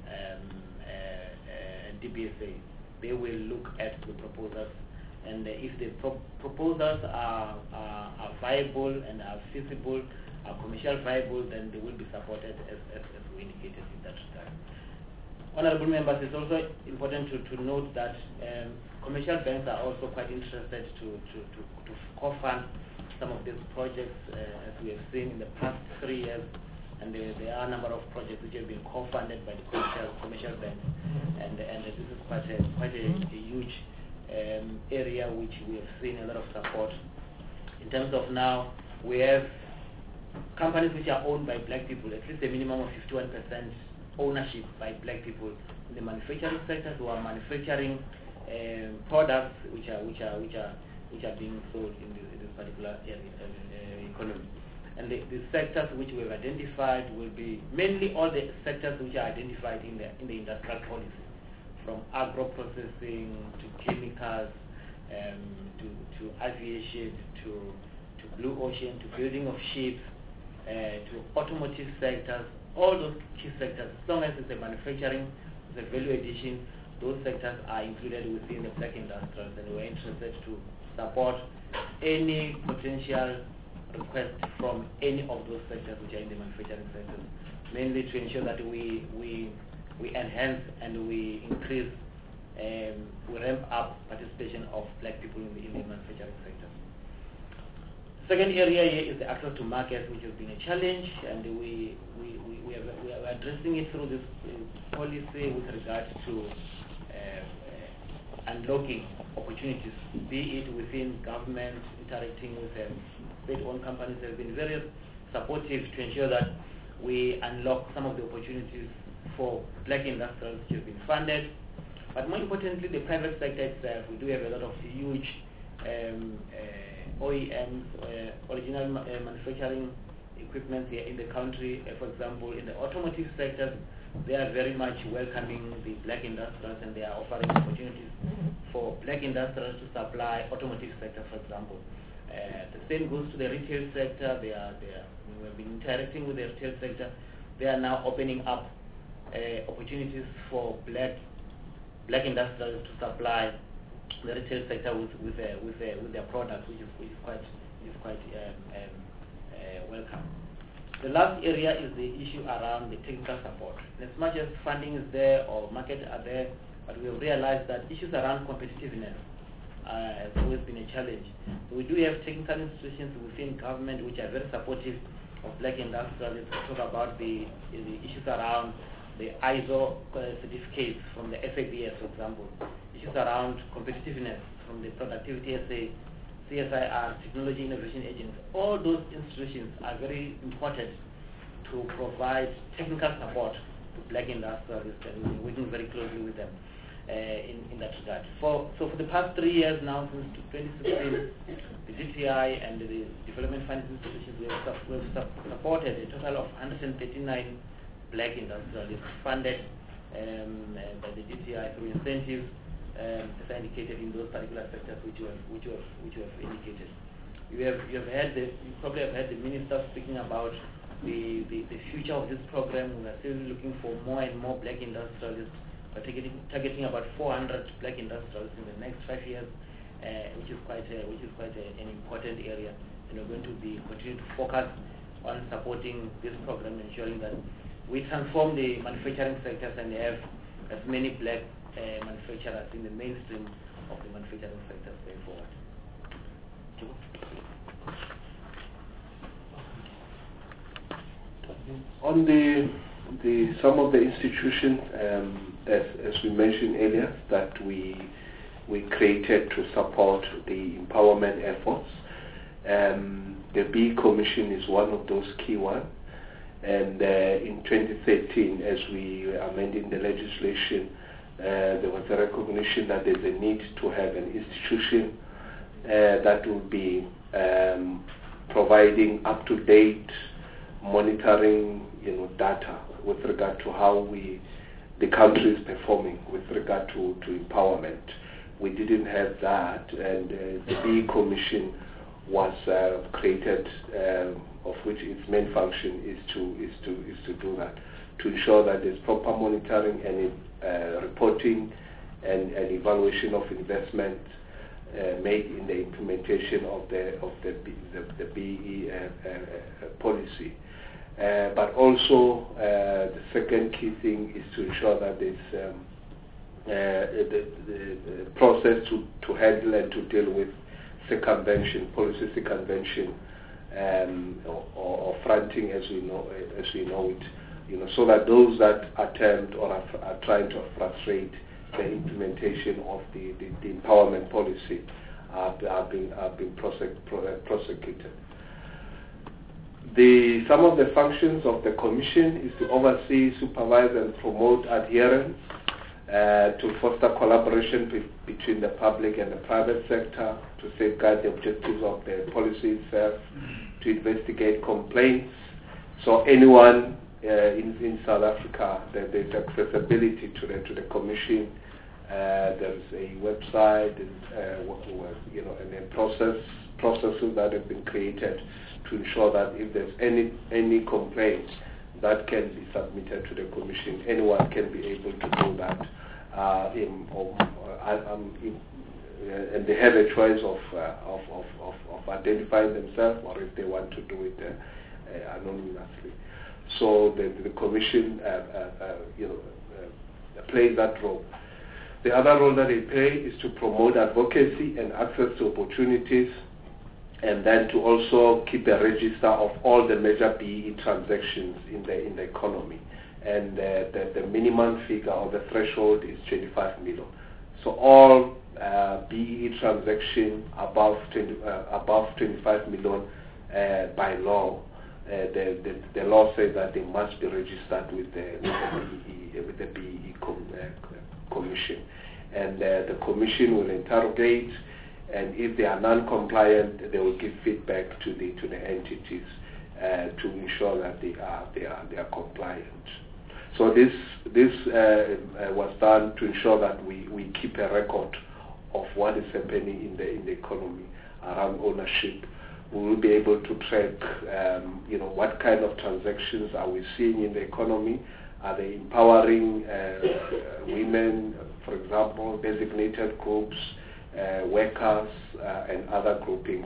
uh, uh, and D B S A. They will look at the proposals, and uh, if the pro proposals are, are, are viable and are feasible, are commercial viable, then they will be supported as, as, as we indicated in that regard. Honorable members, it's also important to, to note that um, commercial banks are also quite interested to, to, to, to co-fund some of these projects, uh, as we have seen in the past three years, and there, there are a number of projects which have been co-funded by the commercial, commercial banks, and, and this is quite a, quite a, a huge um, area which we have seen a lot of support. In terms of now, we have companies which are owned by black people, at least a minimum of fifty-one percent ownership by black people in the manufacturing sectors who are manufacturing um, products which are which are which are which are being sold in this, in this particular area, uh, economy. And the, the sectors which we have identified will be mainly all the sectors which are identified in the in the industrial policy, from agro processing to chemicals, um, to to aviation, to to blue ocean, to building of ships, uh, to automotive sectors. All those key sectors, as long as it's a manufacturing, it's a value addition, those sectors are included within the black industrials, and we're interested to support any potential request from any of those sectors which are in the manufacturing sectors, mainly to ensure that we we we enhance and we increase, um, we ramp up participation of black people in the, in the manufacturing sector. Second area here is the access to markets, which has been a challenge, and we we, we, we, are, we are addressing it through this uh, policy with regard to uh, uh, unlocking opportunities, be it within government, interacting with um, state-owned companies. Have been very supportive to ensure that we unlock some of the opportunities for black industrials which have been funded. But more importantly, the private sector itself, we do have a lot of huge um, uh, O E Ms, uh, original ma uh, manufacturing equipment here in the country. Uh, for example, in the automotive sector, they are very much welcoming the black industrials, and they are offering opportunities for black industrials to supply automotive sector, for example. Uh, the same goes to the retail sector. They are, they are, we have been interacting with the retail sector. They are now opening up uh, opportunities for black black industrials to supply the retail sector with with uh, with, uh, with their products, which is, which is quite is quite um, um, uh, welcome. The last area is the issue around the technical support. And as much as funding is there or markets are there, but we have realized that issues around competitiveness uh, has always been a challenge. So we do have technical institutions within government which are very supportive of black industrialists. We talk about the, the issues around the I S O uh, certificates from the F A B S, for example, issues around competitiveness from the Productivity S A, C S I R, Technology Innovation Agency. All those institutions are very important to provide technical support to black industrialists, and we're working very closely with them uh, in, in that regard. For, so for the past three years now, since twenty sixteen, the D T I and the Development Finance Institutions, we have, we have supported a total of one hundred thirty-nine black industrialists funded um, uh, by the D T I through incentives, um, as indicated in those particular sectors which you have, which you have, which you have indicated. You have, you have heard the, you probably have heard the minister speaking about the, the, the future of this program. We are still looking for more and more black industrialists. We're targeting, targeting about four hundred black industrialists in the next five years, uh, which is quite, a, which is quite a, an important area. And we're going to be continue to focus on supporting this program, ensuring that we transform the manufacturing sectors and have as many black uh, manufacturers in the mainstream of the manufacturing sectors going forward. On the the some of the institutions um, as, as we mentioned earlier, that we we created to support the empowerment efforts. Um, the B E Commission is one of those key ones. And uh, in twenty thirteen, as we were amending the legislation, uh, there was a recognition that there's a need to have an institution uh, that will be um, providing up-to-date monitoring, you know, data with regard to how we, the country is performing with regard to, to empowerment. We didn't have that, and uh, the B E Commission was uh, created, uh, of which its main function is to is to is to do that, to ensure that there's proper monitoring and uh, reporting and, and evaluation of investment uh, made in the implementation of the of the B, the, the B E uh, uh, policy. Uh, but also uh, the second key thing is to ensure that there's um, uh, the, the, the process to, to handle and to deal with circumvention, policy circumvention, um, or, or fronting, as we know as we know it, you know, so that those that attempt or are, are trying to frustrate the implementation of the, the, the empowerment policy are, are being are being prosec, pro, uh, prosecuted. The some of the functions of the Commission is to oversee, supervise, and promote adherence, uh, to foster collaboration be, between the public and the private sector, to safeguard the objectives of the policy itself, to investigate complaints. So anyone uh, in, in South Africa, that there's accessibility to the to the Commission. Uh, there's a website and uh, you know, and then process processes that have been created to ensure that if there's any any complaint that can be submitted to the Commission, anyone can be able to do that. Uh, in, um, uh, um, in, uh, and they have a choice of, uh, of, of, of, of identifying themselves, or if they want to do it uh, uh, anonymously. So the, the Commission uh, uh, uh, you know, uh, plays that role. The other role that they play is to promote advocacy and access to opportunities, and then to also keep a register of all the major B E transactions in the in the economy. And uh, the, the minimum figure or the threshold is twenty-five million. So all uh, B E transaction above twenty, uh, above twenty-five million uh, by law, uh, the, the the law says that they must be registered with the with the B E, with the B E com, uh, Commission, and uh, the Commission will interrogate. And if they are non-compliant, they will give feedback to the to the entities uh, to ensure that they are they are they are compliant. So this this uh, uh, was done to ensure that we, we keep a record of what is happening in the in the economy around ownership. We will be able to track um, you know, what kind of transactions are we seeing in the economy. Are they empowering uh, women, for example, designated groups? Uh, workers uh, and other groupings,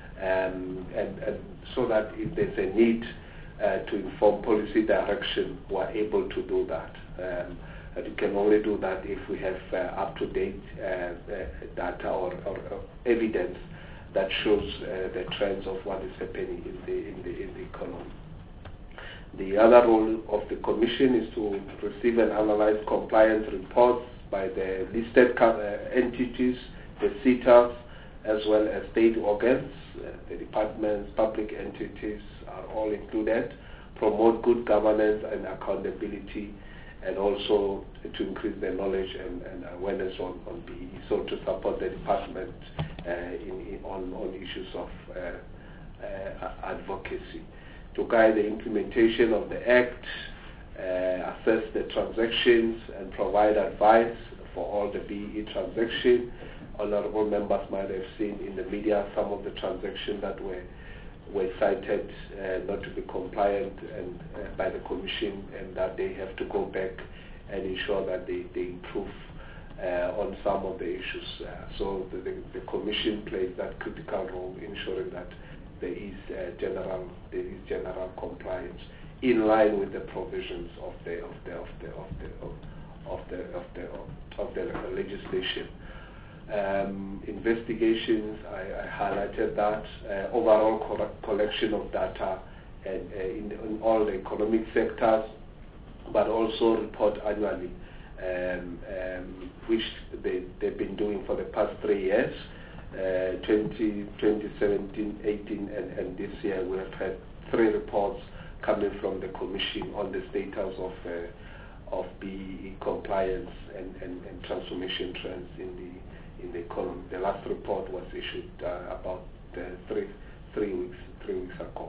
um, and, and so that if there's a need uh, to inform policy direction, we're able to do that. Um, and you can only do that if we have uh, up-to-date uh, uh, data or, or, or evidence that shows uh, the trends of what is happening in the in the in the economy. The other role of the Commission is to receive and analyze compliance reports by the listed uh, entities, the C T As, as well as state organs, uh, the departments, public entities are all included, promote good governance and accountability, and also to increase their knowledge and, and awareness on, on B E, so to support the department uh, in, in, on, on issues of uh, uh, advocacy, to guide the implementation of the Act, uh, assess the transactions, and provide advice for all the B E transactions. Honorable members might have seen in the media some of the transactions that were were cited uh, not to be compliant and uh, by the Commission, and that they have to go back and ensure that they, they improve uh, on some of the issues. Uh, so the, the, the Commission plays that critical role, ensuring that there is uh, general there is general compliance in line with the provisions of the of the of the of the of, of the of the of, of the legislation. Um, investigations, I, I highlighted that, uh, overall co- collection of data and, uh, in, in all the economic sectors, but also report annually uh, um, um, which they, they've been doing for the past three years, uh, twenty, twenty seventeen, eighteen, and, and this year we have had three reports coming from the Commission on the status of uh, of B E E compliance and, and, and transformation trends in the in the economy. The last report was issued uh, about uh, three three weeks three weeks ago.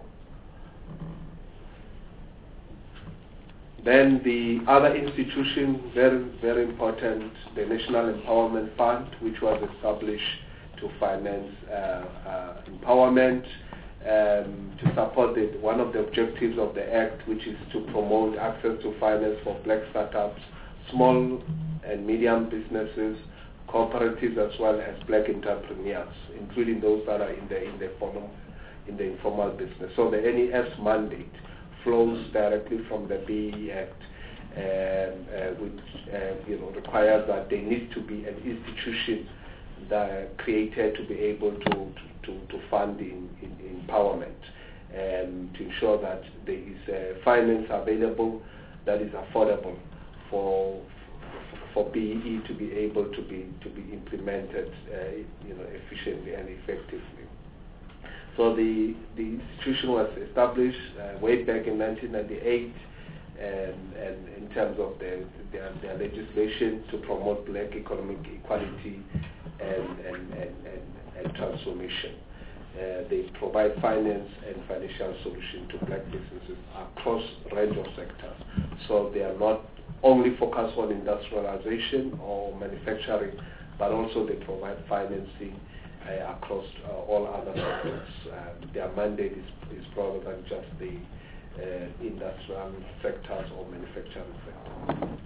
Then the other institution, very very important, the National Empowerment Fund, which was established to finance uh, uh, empowerment. Um, to support the, one of the objectives of the Act, which is to promote access to finance for black startups, small and medium businesses, cooperatives, as well as black entrepreneurs, including those that are in the in the formal, in the informal business. So the N E F's mandate flows directly from the B E E Act, um, uh, which uh, you know requires that there needs to be an institution that created to be able to to, to fund in, in empowerment and to ensure that there is uh, finance available that is affordable for for B E E to be able to be to be implemented uh, you know efficiently and effectively. So the the institution was established uh, way back in nineteen ninety-eight, and, and in terms of their, their their legislation to promote black economic equality and and, and, and, and transformation. Uh, they provide finance and financial solution to black businesses across a range of sectors. So they are not only focused on industrialization or manufacturing, but also they provide financing uh, across uh, all other sectors. Um, their mandate is, is broader than just the uh, industrial sectors or manufacturing sectors.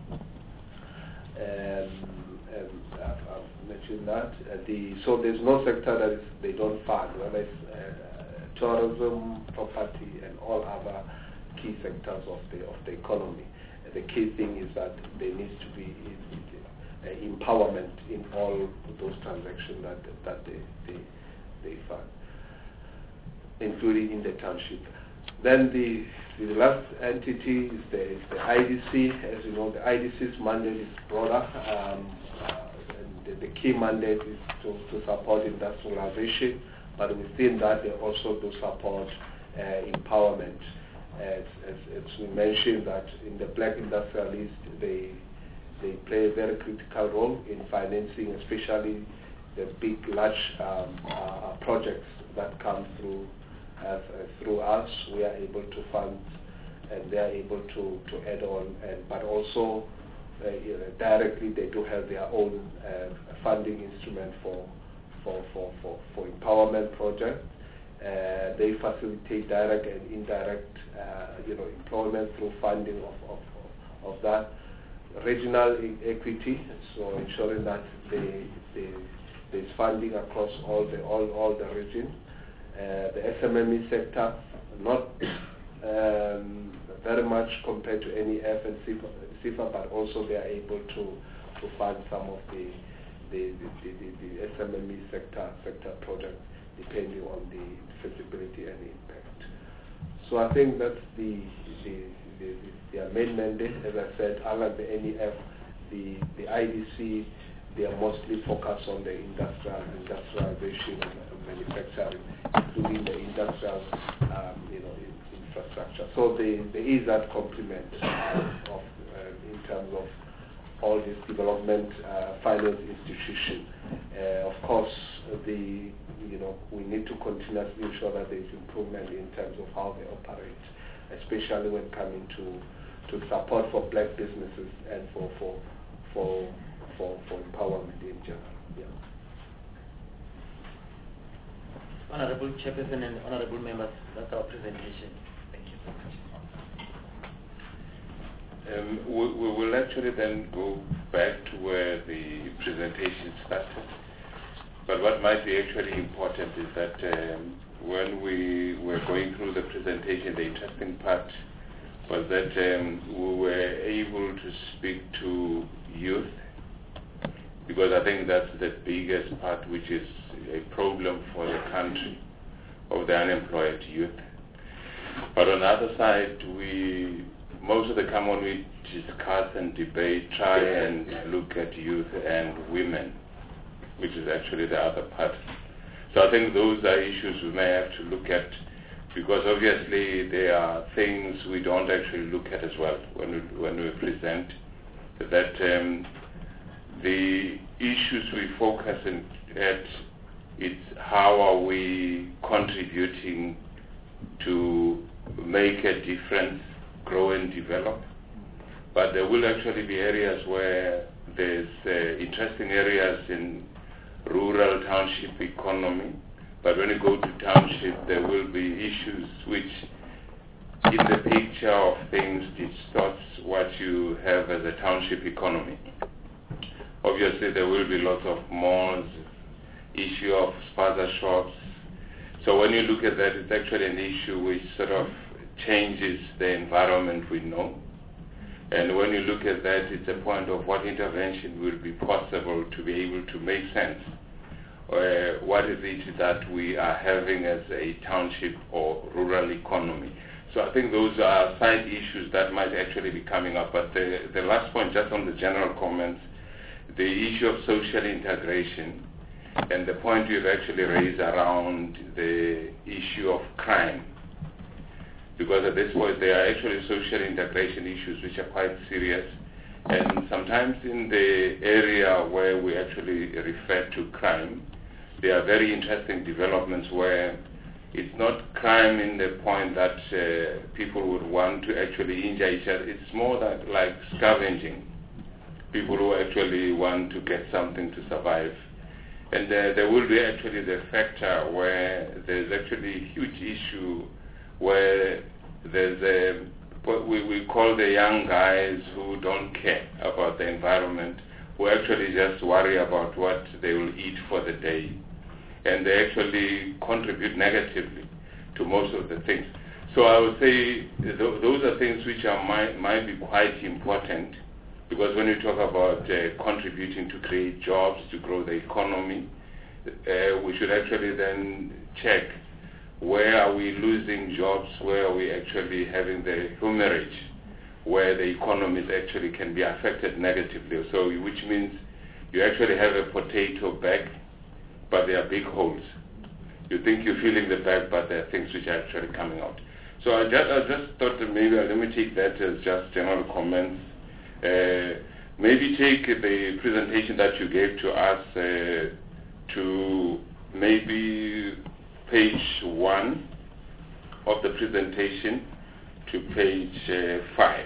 Um, Um, I've, I've mentioned that. Uh, the, so there's no sector that is, they don't fund, whether it's uh, tourism, property, and all other key sectors of the of the economy. Uh, the key thing is that there needs to be uh, empowerment in all those transactions that that they they, they fund, including in the township. Then the the last entity is the, is the I D C. As you know, the I D C's mandate is broader. Um, uh, and the, the key mandate is to, to support industrialization, but within that they also do support uh, empowerment. As, as, as we mentioned that in the black industrialists, they they play a very critical role in financing, especially the big, large um, uh, projects that come through Uh, through us. We are able to fund, and they are able to, to add on, and but also uh, you know, directly they do have their own uh, funding instrument for for, for, for, for empowerment projects. Uh, they facilitate direct and indirect uh, you know employment through funding of, of, of that. Regional e- equity, so ensuring that they, they, there's funding across all the all, all the regions. Uh, the S M M E sector, not um, very much compared to N E F and SIFA, but also they are able to, to fund some of the the, the, the, the, the S M M E sector sector projects depending on the feasibility and impact. So I think that's the the, the, the their main mandate. As I said, unlike the N E F, the, the I D C, they are mostly focused on the industrial industrialization and manufacturing, including the industrial, um, you know, in, infrastructure. So they, there is that complement of, uh, in terms of all this development uh, finance institution. Uh, of course, the you know we need to continuously ensure that there is improvement in terms of how they operate, especially when coming to to support for black businesses and for for for for, for empowerment in general. Yeah. Honorable Chairperson and honorable members, that's our presentation. Thank you so much. Um, we, we will actually then go back to where the presentation started. But what might be actually important is that um, when we were going through the presentation, the interesting part was that um, we were able to speak to youth, because I think that's the biggest part, which is a problem for the country, of the unemployed youth. But on the other side, we most of the time when we discuss and debate, try and look at youth and women, which is actually the other part. So I think those are issues we may have to look at, because obviously there are things we don't actually look at as well when we, when we present, that um, the issues we focus in, at, it's how are we contributing to make a difference, grow and develop. But there will actually be areas where there's uh, interesting areas in rural township economy, but when you go to township, there will be issues which, in the picture of things, distorts what you have as a township economy. Obviously, there will be lots of malls, issue of spaza shops. So when you look at that, it's actually an issue which sort of changes the environment we know. And when you look at that, it's a point of what intervention will be possible to be able to make sense. Uh, what is it that we are having as a township or rural economy? So I think those are side issues that might actually be coming up. But the, the last point, just on the general comments, the issue of social integration and the point you've actually raised around the issue of crime. Because at this point there are actually social integration issues which are quite serious, and sometimes in the area where we actually refer to crime, there are very interesting developments where it's not crime in the point that uh, people would want to actually injure each other. It's more that like scavenging. People who actually want to get something to survive. And uh, there will be actually the factor where there's actually a huge issue where there's a, what we, we call the young guys who don't care about the environment, who actually just worry about what they will eat for the day. And they actually contribute negatively to most of the things. So I would say th- those are things which are might, might be quite important, because when you talk about uh, contributing to create jobs, to grow the economy, uh, we should actually then check where are we losing jobs, where are we actually having the hemorrhage, where the economies actually can be affected negatively. So which means you actually have a potato bag, but there are big holes. You think you're filling the bag, but there are things which are actually coming out. So I just, I just thought that maybe, let me take that as just general comments. Uh, maybe take the presentation that you gave to us uh, to maybe page one of the presentation to page uh, five.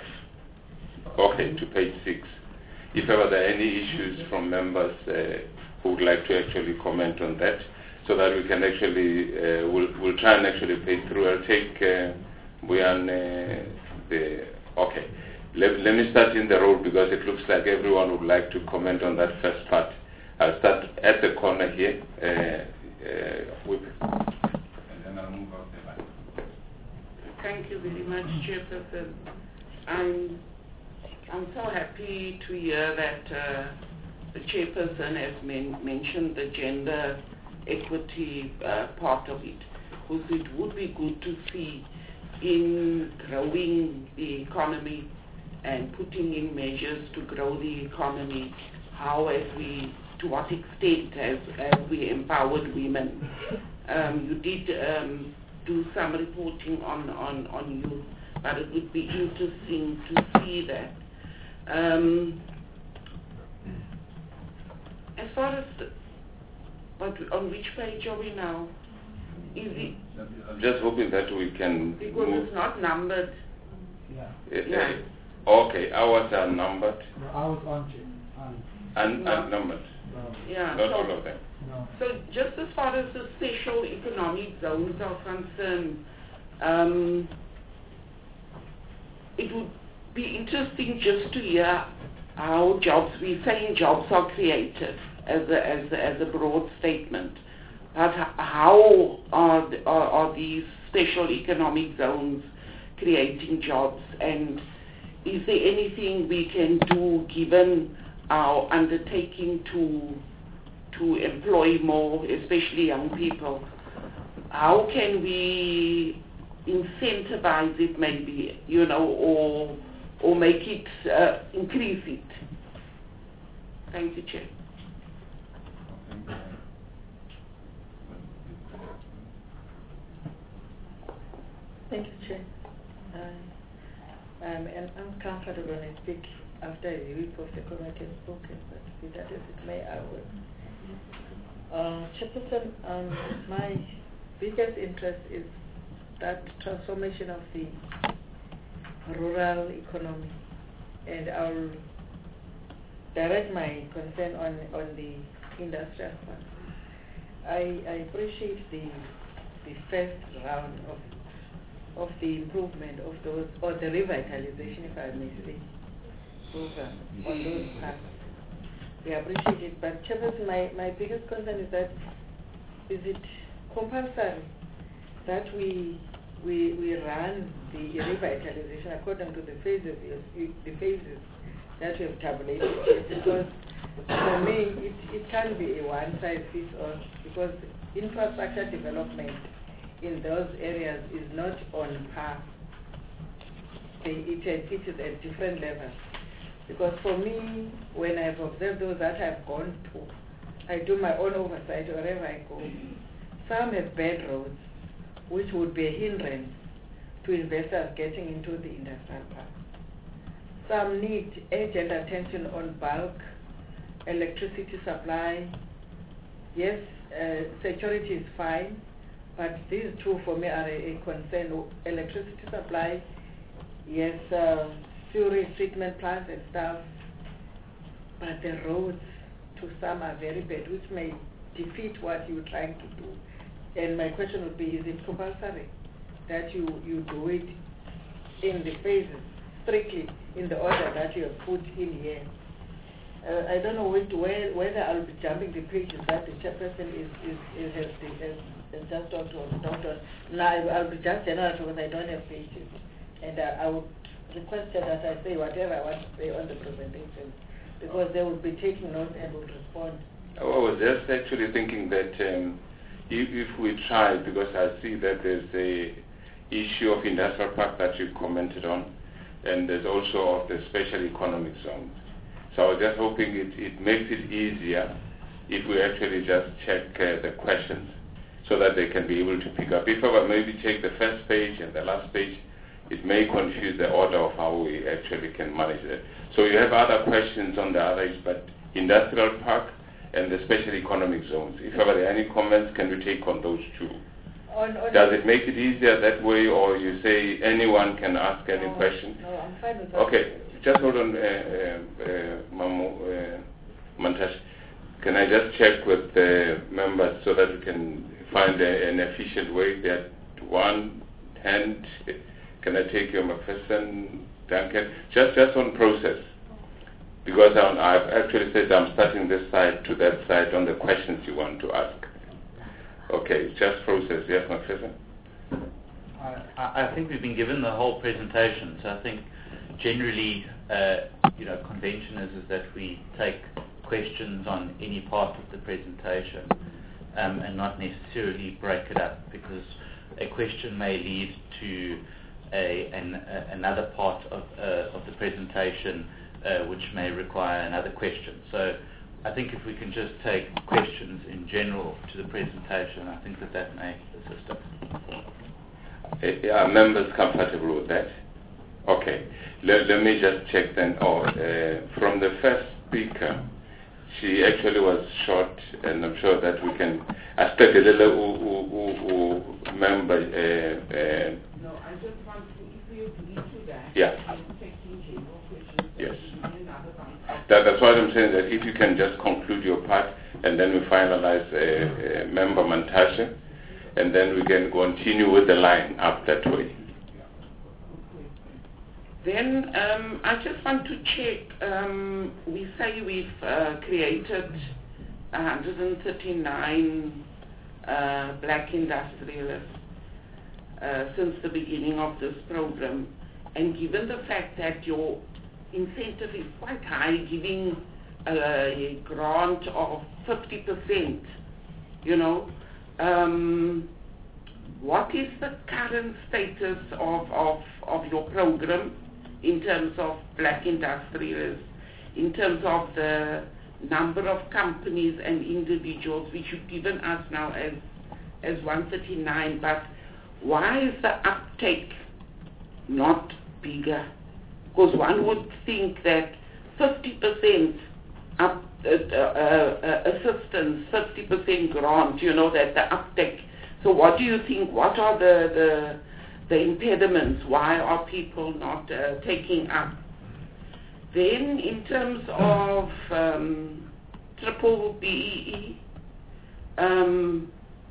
Okay, to page six. If ever there are any issues from members uh, who would like to actually comment on that, so that we can actually, uh, we'll, we'll try and actually pay through. I'll take uh, Buyan, uh, the, okay. Let, let me start in the row because it looks like everyone would like to comment on that first part. I'll start at the corner here. Uh, uh, with, and then I'll move out the line. Thank you very much, Chairperson. I'm, I'm so happy to hear that uh, the Chairperson has men- mentioned the gender equity uh, part of it, because it would be good to see in growing the economy and putting in measures to grow the economy, how have we, to what extent have, have we empowered women. Um, you did um, do some reporting on, on, on youth, but it would be interesting to see that. Um, as far as, the, but on which page are we now? Is it, I'm just hoping that we can because move. it's not numbered. Yeah. Uh, Yeah. Okay, hours are numbered No, I was on it. On. and, No. and numbered. No. Yeah. Not so, all of them. No. So just as far as the special economic zones are concerned, um, it would be interesting just to hear how jobs, we're saying jobs are created as a, as a, as a broad statement, but h- how are, the, are, are these special economic zones creating jobs, and is there anything we can do given our undertaking to to employ more, especially young people? How can we incentivize it maybe, you know, or or make it, uh, increase it. Thank you, Chair. Thank you, Chair. Uh, um, and I'm comfortable when I speak after the week of the committee has spoken, but be that as it may, I will. Uh, Chairperson, um, my biggest interest is that transformation of the rural economy, and I'll direct my concern on, on the industrial part. I, I appreciate the the first round of of the improvement of those, or the revitalization, if I may say, program on those parts. We appreciate it, but Chairperson, my, my biggest concern is that, is it compulsory that we we we run the revitalization according to the phases the phases that we have tabulated? Because for me, it, it can't be a one size fits all, because infrastructure development in those areas is not on par. It, it is at different levels. Because for me, when I've observed those that I've gone to, I do my own oversight wherever I go. Some have bad roads, which would be a hindrance to investors getting into the industrial park. Some need urgent attention on bulk, electricity supply. Yes, uh, security is fine, but these two for me are a, a concern. Electricity supply, yes, uh, sewage treatment plants and stuff, but the roads to some are very bad, which may defeat what you're trying to do. And my question would be, is it compulsory that you, you do it in the phases, strictly in the order that you have put in here? Uh, I don't know which, where, whether I'll be jumping the pages that the chairperson is, is, is has, has, has just talked on. Talked on. Now I'll be just general because I don't have pages. And uh, I would request that I say whatever I want to say on the presentation, because they will be taking notes and will respond. I was just actually thinking that um, if, if we try, because I see that there's a issue of industrial park that you commented on, and there's also of the special economic zones. So I was just hoping it, it makes it easier if we actually just check uh, the questions so that they can be able to pick up. If I were maybe take the first page and the last page, it may confuse the order of how we actually can manage it. So you have other questions on the others, but industrial park and the special economic zones. If ever there are any comments, can we take on those two? On, on Does it make it easier that way, or you say anyone can ask any no, question? No, I'm fine with that. Okay, just hold on, uh, uh, uh, Mamu, uh, Mantashe. Can I just check with the members so that we can find a, an efficient way? That one hand, can I take your McPherson, Duncan? Just, just on process. Because I'm, I've actually said I'm starting this side to that side on the questions you want to ask. Okay, just process. Yes, McPherson? I, I think we've been given the whole presentation, so I think generally, uh, you know, convention is, is that we take questions on any part of the presentation um, and not necessarily break it up, because a question may lead to a, an, a, another part of, uh, of the presentation uh, which may require another question. So I think if we can just take questions in general to the presentation, I think that that may assist us. Are members comfortable with that? Okay. Let, let me just check then. Oh, uh, from the first speaker, she actually was short, and I'm sure that we can. Aspect a little member. Uh, uh, no, I just want to, if you agree to that, yeah. I'm taking general questions. Yes. That, that's why I'm saying that if you can just conclude your part, and then we finalize uh, uh, member Mantashe, and then we can continue with the line up that way. Then um, I just want to check, um, we say we've uh, created one hundred thirty-nine uh, black industrialists uh, since the beginning of this program, and given the fact that your incentive is quite high, giving a grant of fifty percent, you know, um, what is the current status of, of, of your program in terms of black industrialists, in terms of the number of companies and individuals which you've given us now as, as one thirty-nine, but why is the uptake not bigger? Because one would think that fifty percent up, uh, uh, uh, assistance, fifty percent grant, you know, that the uptake. So what do you think, what are the, the, the impediments? Why are people not uh, taking up? Then in terms of um, triple B E E, um,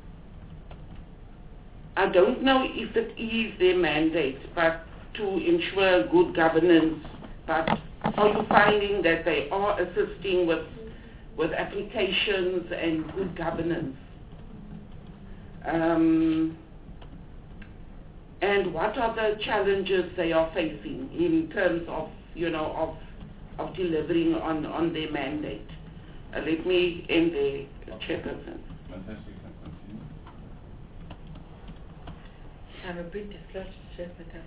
I don't know if it is their mandate, but to ensure good governance, but are you finding that they are assisting with, with applications and good governance? Um, and what are the challenges they are facing in terms of, you know, of, of delivering on, on their mandate? Uh, let me end there, Chairperson. I'm a bit distressed, Chairperson.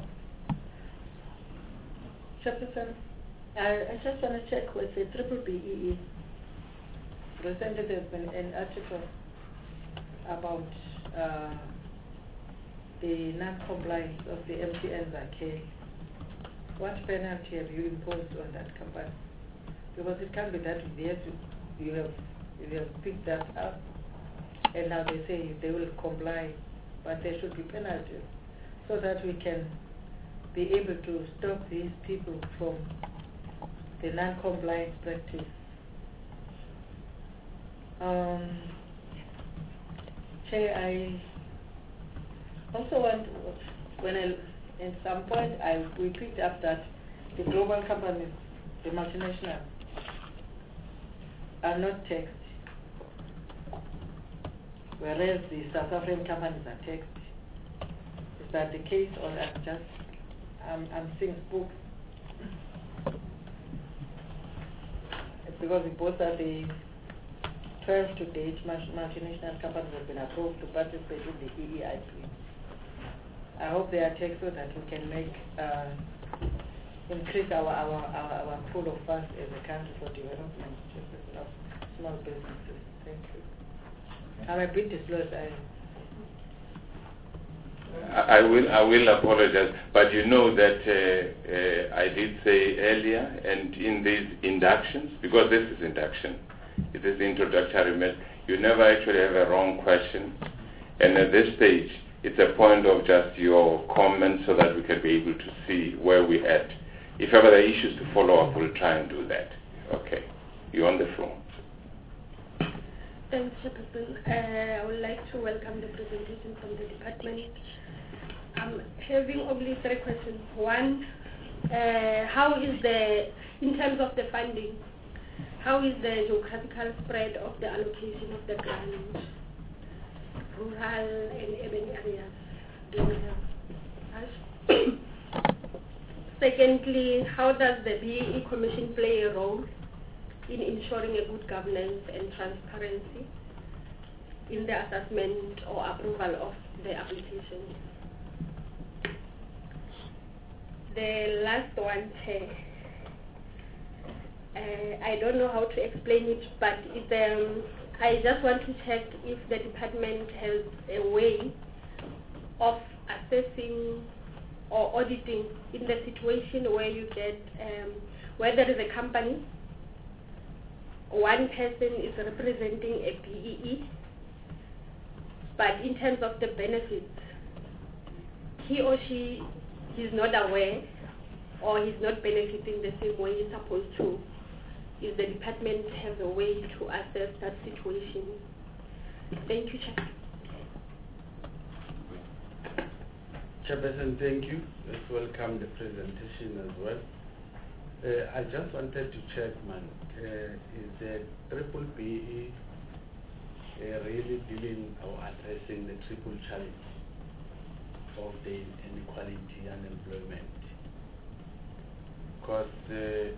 Chairperson, I, I just want to check with the triple B E E. Recently there's been an article about uh, the non-compliance of the M T N Zake. What penalty have you imposed on that company? Because it can't be that yes, you have you have picked that up, and now they say they will comply, but there should be penalties so that we can be able to stop these people from the non-compliance practice. Um, Chair, I also want, when I, at some point, I we picked up that the global companies, the multinationals, are not taxed, whereas the South African companies are taxed. Is that the case, or I'm just I'm, I'm seeing spooks? Because both are the twelve to date multinational companies have been approved to participate in the E E I P. I hope they are taxed so that we can make uh, increase our, our, our, our pool of funds as a country for development of small businesses. Thank you. I'm a bit disloyal. I, I will I will apologize, but you know that uh, uh, I did say earlier, and in these inductions, because this is induction, it is introductory method, you never actually have a wrong question, and at this stage, it's a point of just your comments so that we can be able to see where we're at. If ever there are issues to follow up, we'll try and do that. Okay, you're on the floor. Thanks, Chairperson. Uh, I would like to welcome the presentation from the department. I'm having only three questions. One, uh, how is the, in terms of the funding, how is the geographical spread of the allocation of the grant, rural and urban areas? Do we have? Secondly, how does the B E E Commission play a role in ensuring a good governance and transparency in the assessment or approval of the application? The last one, Chair, uh, I don't know how to explain it, but it, um, I just want to check if the department has a way of assessing or auditing in the situation where you get, um, where there is a company, one person is representing a B E E, but in terms of the benefits, he or she is not aware or he's not benefiting the same way he's supposed to. Is the department have a way to assess that situation? Thank you, Chair. Chairperson, thank you. Let's welcome the presentation as well. Uh, I just wanted to check, man, uh, is the triple B E uh, really dealing or addressing the triple challenge of the inequality and employment? Because uh,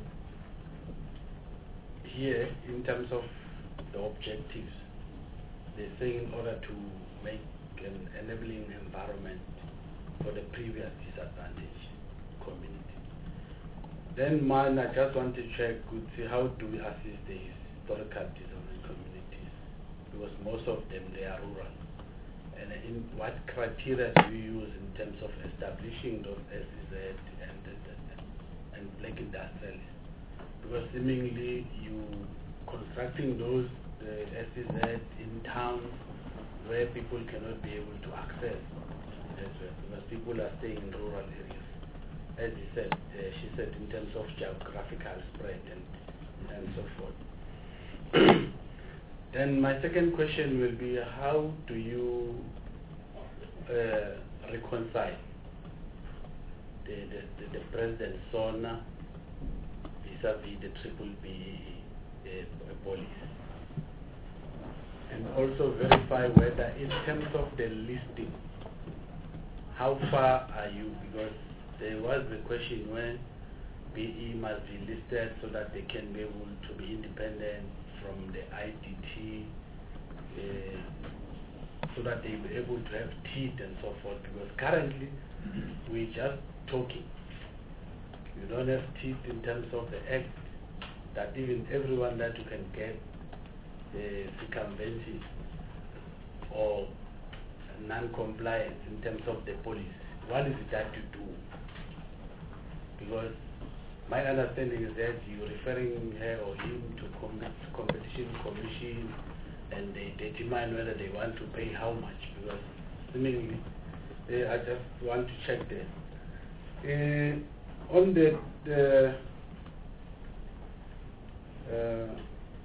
here, in terms of the objectives, they say in order to make an enabling environment for the previous disadvantaged community. Then mine, I just want to check with see how do we assist the historical development communities, because most of them, they are rural. And in what criteria do you use in terms of establishing those S E Z and, and, and black industrialists? Because seemingly you constructing those uh, S E Z in towns where people cannot be able to access as well, because people are staying in rural areas. As he said, uh, she said in terms of geographical spread and, and so forth. Then my second question will be, how do you uh, reconcile the, the, the, the President's SONA vis-a-vis the triple B uh, policy? And also verify whether in terms of the listing, how far are you? Because there was the question when B E must be listed so that they can be able to be independent from the I D T, uh, so that they be able to have teeth and so forth. Because currently, we're just talking. You don't have teeth in terms of the act, that even everyone that you can get uh, circumventing or non-compliance in terms of the policy. What is it that you do? Because my understanding is that you're referring her or him to com competition commission, and they determine whether they want to pay how much. Because seemingly, uh, I just want to check there. Uh, on the, the uh,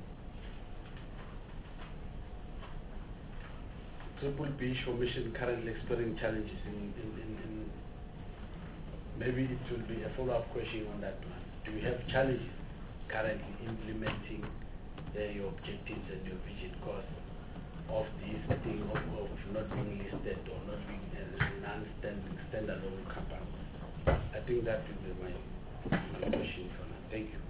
Triple B Commission currently experiencing challenges in, in, in, in maybe it will be a follow-up question on that one. Do you have challenges currently implementing uh, your objectives and your vision because of this thing of, of not being listed or not being a non-standing standalone company? I think that will be my, my question for now. Thank you.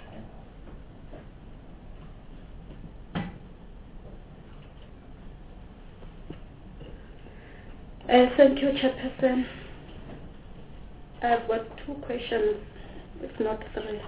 Uh, thank you, Chairperson. I've got two questions, if not three.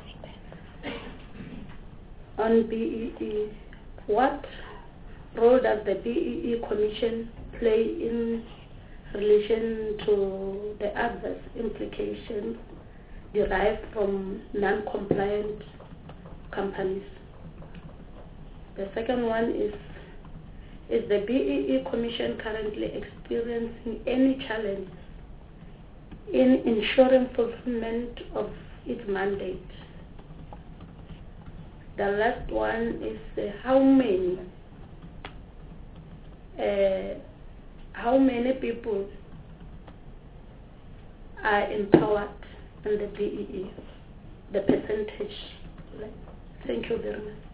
On B E E, what role does the B E E Commission play in relation to the adverse implications derived from non-compliant companies? The second one is, is the B E E Commission currently experiencing any challenge in ensuring fulfillment of its mandate? The last one is uh, how many uh, how many people are empowered in the B E E, the percentage. Thank you very much.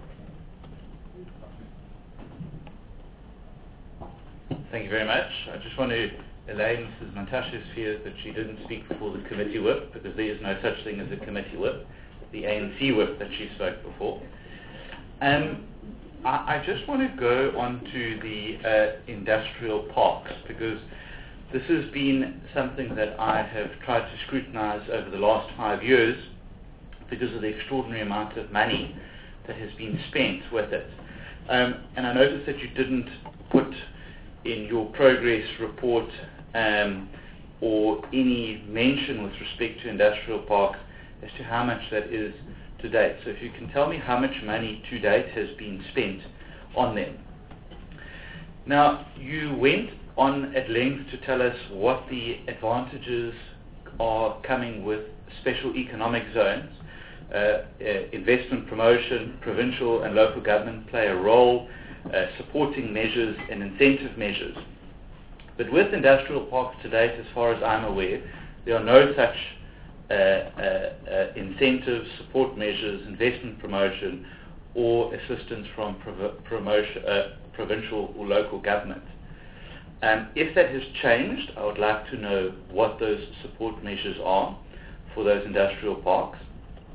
Thank you very much. I just want to allay Missus Mantashe's fears that she didn't speak before the committee whip, because there is no such thing as a committee whip, the A N C whip that she spoke before. Um, I, I just want to go on to the uh, industrial parks, because this has been something that I have tried to scrutinize over the last five years because of the extraordinary amount of money that has been spent with it. Um, and I noticed that you didn't put in your progress report um, or any mention with respect to industrial parks as to how much that is to date. So if you can tell me how much money to date has been spent on them. Now, you went on at length to tell us what the advantages are coming with special economic zones. Uh, uh, investment promotion, provincial and local government play a role, uh, supporting measures and incentive measures. But with industrial parks to date, as far as I'm aware, there are no such uh, uh, uh, incentives, support measures, investment promotion, or assistance from prov- promotion, uh, provincial or local government. Um, if that has changed, I would like to know what those support measures are for those industrial parks.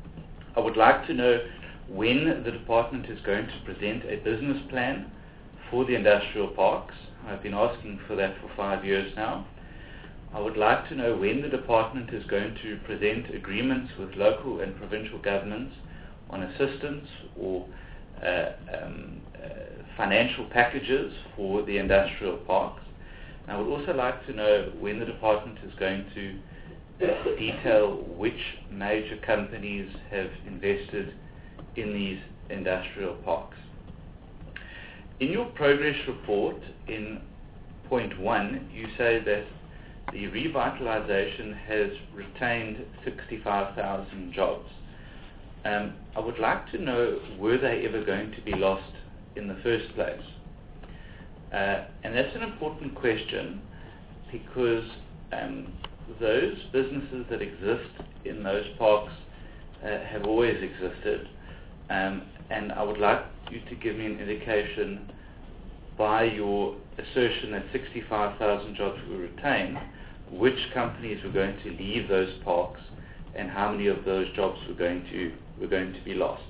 I would like to know when the department is going to present a business plan for the industrial parks. I've been asking for that for five years now. I would like to know when the department is going to present agreements with local and provincial governments on assistance or uh, um, uh, financial packages for the industrial parks. And I would also like to know when the department is going to detail which major companies have invested in these industrial parks. In your progress report, in point one, you say that the revitalization has retained sixty-five thousand jobs. Um, I would like to know, were they ever going to be lost in the first place? Uh, and that's an important question because um, those businesses that exist in those parks uh, have always existed. Um, and I would like you to give me an indication by your assertion that sixty-five thousand jobs were retained, which companies were going to leave those parks and how many of those jobs were going to were going to be lost.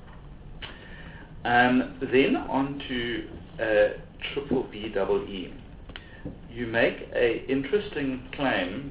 Um, then on to uh, triple B double E. You make a interesting claim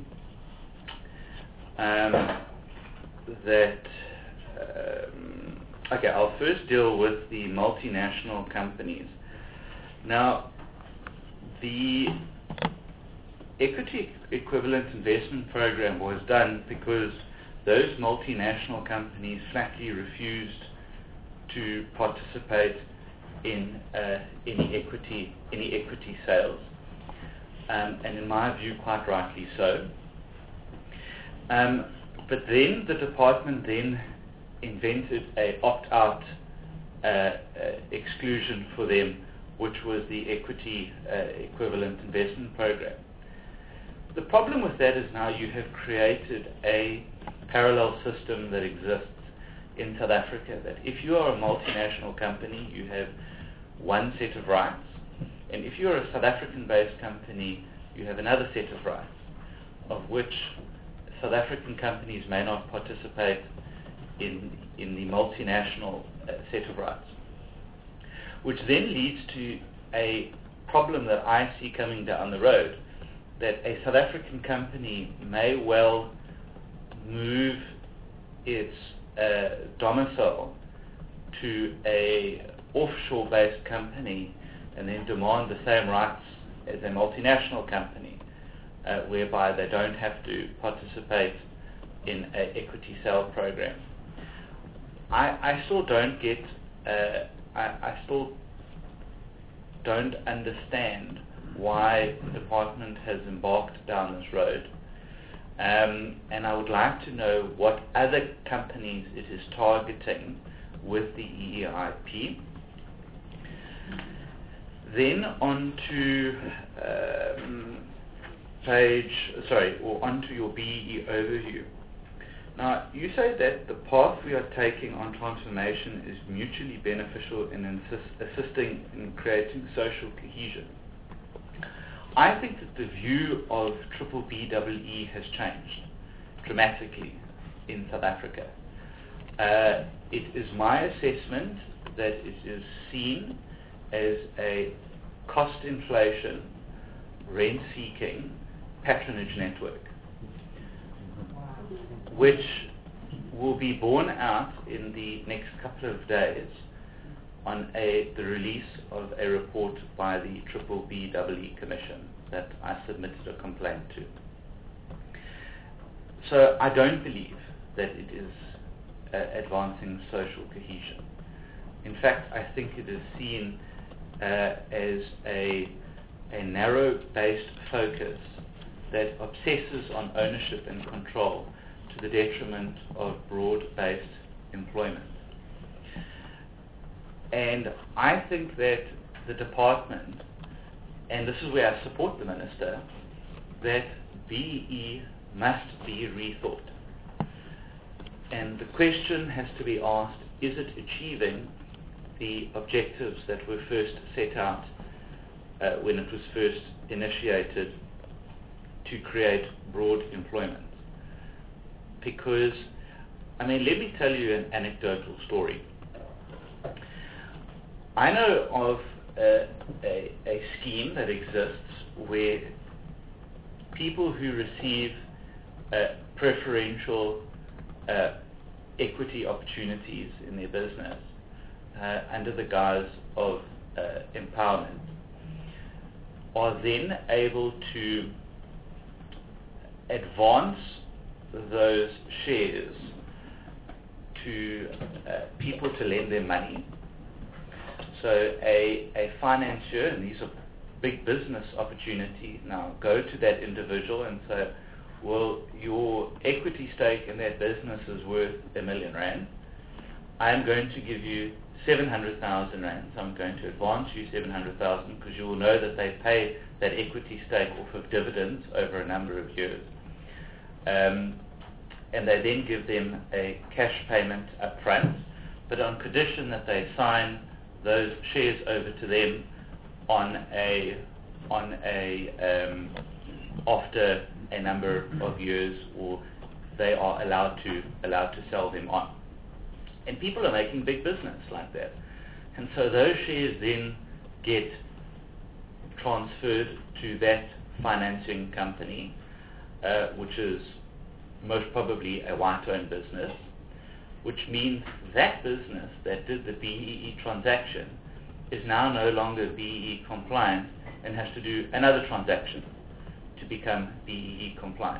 um, that um, okay, I'll first deal with the multinational companies. Now, the equity equivalent investment program was done because those multinational companies flatly refused to participate in uh, any equity any equity sales, um, and in my view, quite rightly so. Um, but then the department then invented a opt-out uh, uh, exclusion for them, which was the equity uh, equivalent investment program. The problem with that is now you have created a parallel system that exists in South Africa, that if you are a multinational company, you have one set of rights, and if you are a South African-based company, you have another set of rights, of which South African companies may not participate in, in the multinational uh, set of rights, which then leads to a problem that I see coming down the road, that a South African company may well move its uh, domicile to a offshore-based company and then demand the same rights as a multinational company, uh, whereby they don't have to participate in an equity sale program. I, I still don't get, uh, I, I still don't understand why the department has embarked down this road. Um, and I would like to know what other companies it is targeting with the E E I P. Then on to um, page, sorry, or onto your B E E overview. Now, you say that the path we are taking on transformation is mutually beneficial in insist, assisting in creating social cohesion. I think that the view of triple B double E has changed dramatically in South Africa. Uh, it is my assessment that it is seen as a cost inflation, rent-seeking patronage network, which will be borne out in the next couple of days on a, the release of a report by the triple B double E Commission that I submitted a complaint to. So I don't believe that it is uh, advancing social cohesion. In fact, I think it is seen uh, as a, a narrow-based focus that obsesses on ownership and control to the detriment of broad-based employment. And I think that the department, and this is where I support the Minister, that B E E must be rethought. And the question has to be asked, is it achieving the objectives that were first set out uh, when it was first initiated to create broad employment? Because, I mean, let me tell you an anecdotal story. I know of a, a, a scheme that exists where people who receive uh, preferential uh, equity opportunities in their business uh, under the guise of uh, empowerment are then able to advance those shares to uh, people to lend their money. So a, a financier, and these are big business opportunities now, go to that individual and say, well, your equity stake in that business is worth a million rand. I am going to give you seven hundred thousand rand. So I'm going to advance you seven hundred thousand because you will know that they pay that equity stake off of dividends over a number of years. Um, and they then give them a cash payment up front, but on condition that they sign those shares over to them on a on a um, after a number of years, or they are allowed to allowed to sell them on. And people are making big business like that. And so those shares then get transferred to that financing company, uh, which is most probably a white-owned business, which means that business that did the B E E transaction is now no longer B E E compliant and has to do another transaction to become B E E compliant.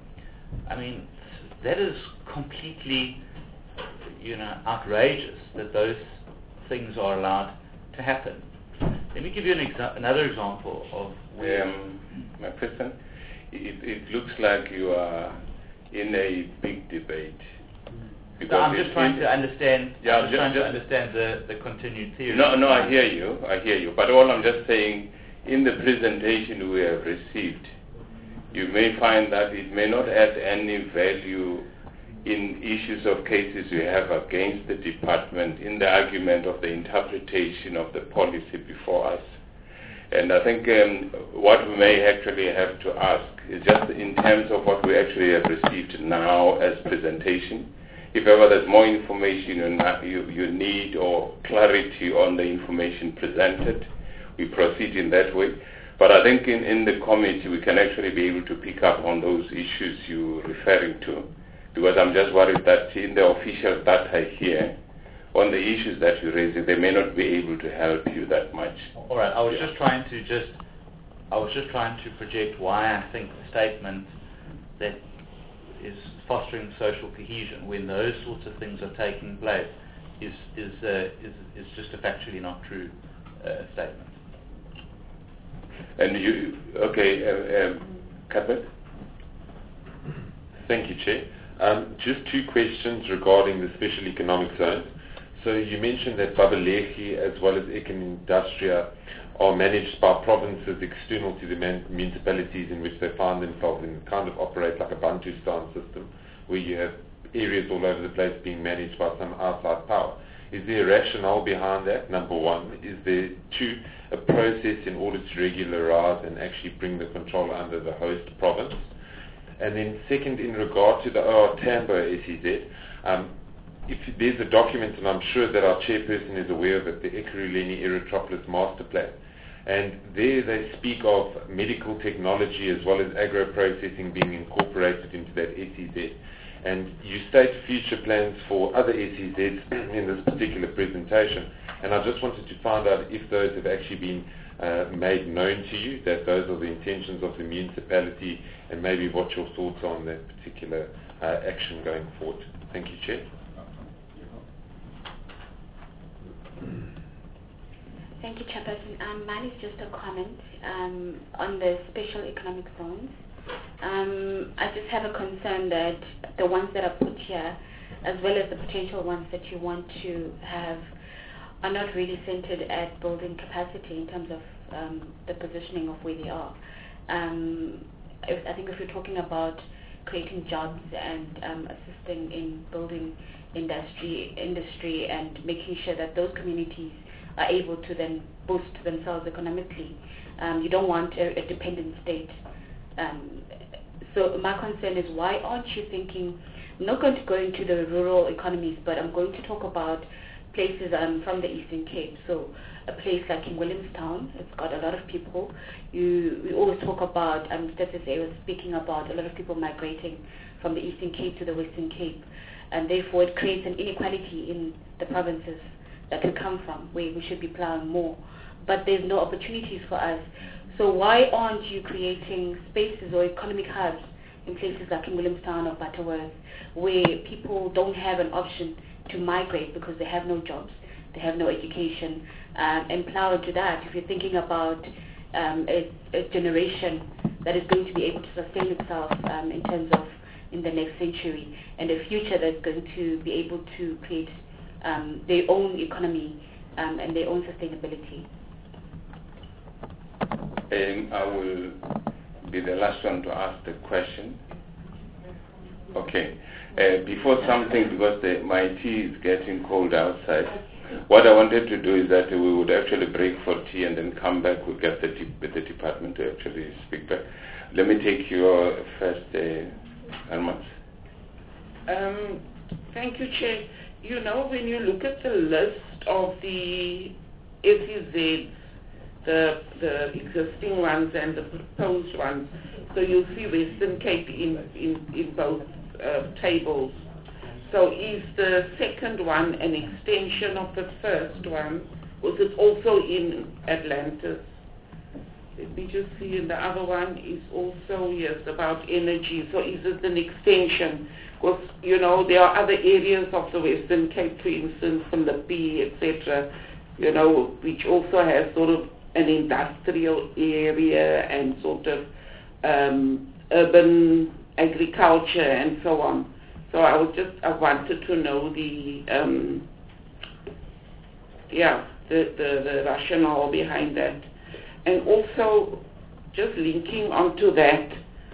I mean, that is completely, you know, outrageous that those things are allowed to happen. Let me give you an exa- another example of where... Um, my person, it, it looks like you are in a big debate. No, I'm just it, trying it, to understand. Yeah, I'm just, just trying just to understand the, the continued theory. No, no, I hear you. I hear you. But all I'm just saying, in the presentation we have received, you may find that it may not add any value in issues of cases you have against the department in the argument of the interpretation of the policy before us. And I think um, what we may actually have to ask is just in terms of what we actually have received now as presentation. If ever there's more information you, you need or clarity on the information presented, we proceed in that way. But I think in, in the committee we can actually be able to pick up on those issues you're referring to, because I'm just worried that in the official data here, on the issues that you raise, they may not be able to help you that much. All right, I was Yeah. just trying to just, I was just trying to project why I think the statement that is fostering social cohesion, when those sorts of things are taking place, is is uh, is is just a factually not true uh, statement. And you, okay, uh, um, Cuthbert? Thank you, Chair. Um, just two questions regarding the special economic zones. So you mentioned that Babelegi as well as Ekin Industria are managed by provinces external to the man- municipalities in which they find themselves and kind of operate like a Bantustan system where you have areas all over the place being managed by some outside power. Is there a rationale behind that, number one? Is there, two, a process in order to regularize and actually bring the control under the host province? And then second, in regard to the O R Tambo S E Z, um, if there's a document, and I'm sure that our chairperson is aware of it, the Ekurhuleni Erythropolis Master Plan, and there they speak of medical technology as well as agro-processing being incorporated into that S E Z. And you state future plans for other S E Zs in this particular presentation, and I just wanted to find out if those have actually been uh, made known to you, that those are the intentions of the municipality, and maybe what your thoughts are on that particular uh, action going forward. Thank you, Chair. Thank you, Chairperson. Um, mine is just a comment um, on the special economic zones. Um, I just have a concern that the ones that are put here, as well as the potential ones that you want to have, are not really centered at building capacity in terms of um, the positioning of where they are. Um, if, I think if you're talking about creating jobs and um, assisting in building industry, industry and making sure that those communities are able to then boost themselves economically, um, you don't want a, a dependent state. Um, so my concern is, why aren't you thinking, I'm not going to go into the rural economies, but I'm going to talk about places um, from the Eastern Cape. So a place like in Williamstown, it's got a lot of people. You, we always talk about, um, Status A was speaking about a lot of people migrating from the Eastern Cape to the Western Cape, and therefore it creates an inequality in the provinces that we come from, where we should be plowing more. But there's no opportunities for us. So why aren't you creating spaces or economic hubs in places like in Williamstown or Butterworth, where people don't have an option to migrate because they have no jobs, they have no education, um, and plow into that? If you're thinking about um, a, a generation that is going to be able to sustain itself um, in terms of in the next century, and a future that's going to be able to create um, their own economy um, and their own sustainability. Um, I will be the last one to ask the question. Okay. Uh, before something, because the, my tea is getting cold outside, what I wanted to do is that we would actually break for tea and then come back. We'll get the, de- the department to actually speak back. Let me take your first, uh, Almas. Um, thank you, Chair. You know, when you look at the list of the S E Zs, the the existing ones and the proposed ones, so you'll see Western Cape in, in, in both uh, tables. So is the second one an extension of the first one? Was it also in Atlantis? Let me just see, and the other one is also, yes, about energy. So is it an extension? Because, you know, there are other areas of the Western Cape, for instance, from the P, et cetera, you know, which also has sort of an industrial area and sort of um, urban agriculture and so on. So I was just, I wanted to know the, um, yeah, the, the, the rationale behind that. And also, just linking onto that,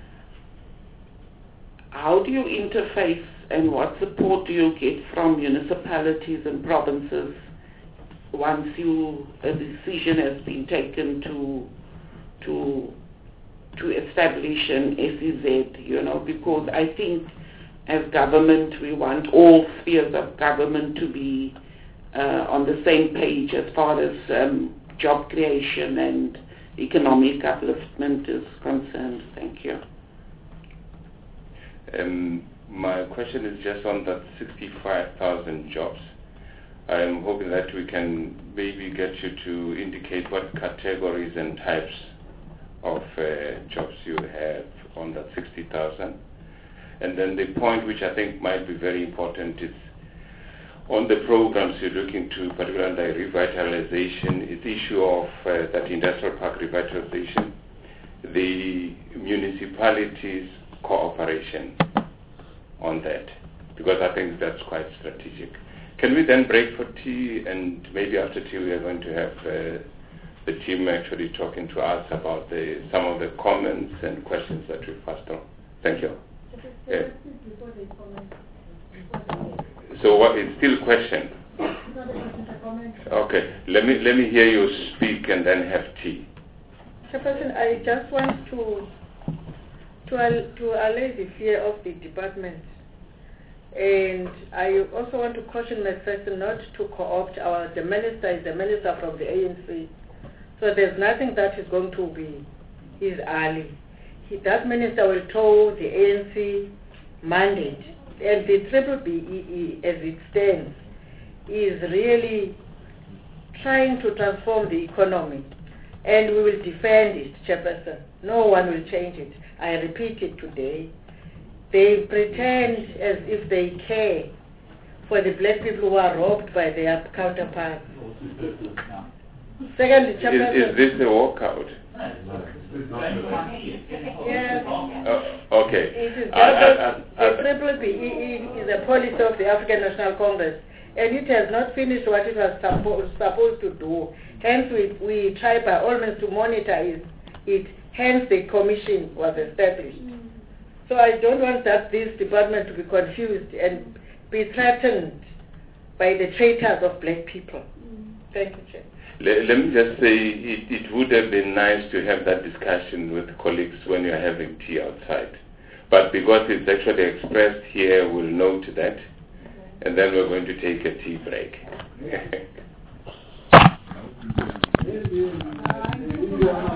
how do you interface and what support do you get from municipalities and provinces once you a decision has been taken to to to establish an S E Z, you know, because I think as government we want all spheres of government to be uh, on the same page as far as um, job creation and economic upliftment is concerned. Thank you. Um, my question is just on that sixty-five thousand jobs. I'm hoping that we can maybe get you to indicate what categories and types of uh, jobs you have on that sixty thousand. And then the point which I think might be very important is on the programs you're looking to, particularly revitalization, is the issue of uh, that industrial park revitalization, the municipalities' cooperation on that, because I think that's quite strategic. Can we then break for tea, and maybe after tea we are going to have uh, the team actually talking to us about the, some of the comments and questions that we passed on. Thank you. Yeah. So what is still question? Okay, let me let me hear you speak and then have tea. Chairperson, I just want to to al- to allay the fear of the department, and I also want to caution McPherson not to co-opt our. The minister is the minister from the A N C, so there's nothing that is going to be his ally. He, that minister will toe the A N C mandate, and the triple B E E as it stands is really trying to transform the economy, and we will defend it, Chairperson. No one will change it. I repeat it today. They pretend as if they care for the black people who are robbed by their counterparts. Secondly, Chairperson. Is, is this a walkout? Yes. Oh, okay. It is I, I, I, the triple B E E is a policy of the African National Congress, and it has not finished what it was suppo- supposed to do. Hence, we, we try by all means to monitor it, it. Hence, the commission was established. Mm. So I don't want that this department to be confused and be threatened by the traitors of black people. Mm. Thank you, Chair. Let, let me just say, it, it would have been nice to have that discussion with colleagues when you're having tea outside. But because it's actually expressed here, we'll note that. and then we're going to take a tea break.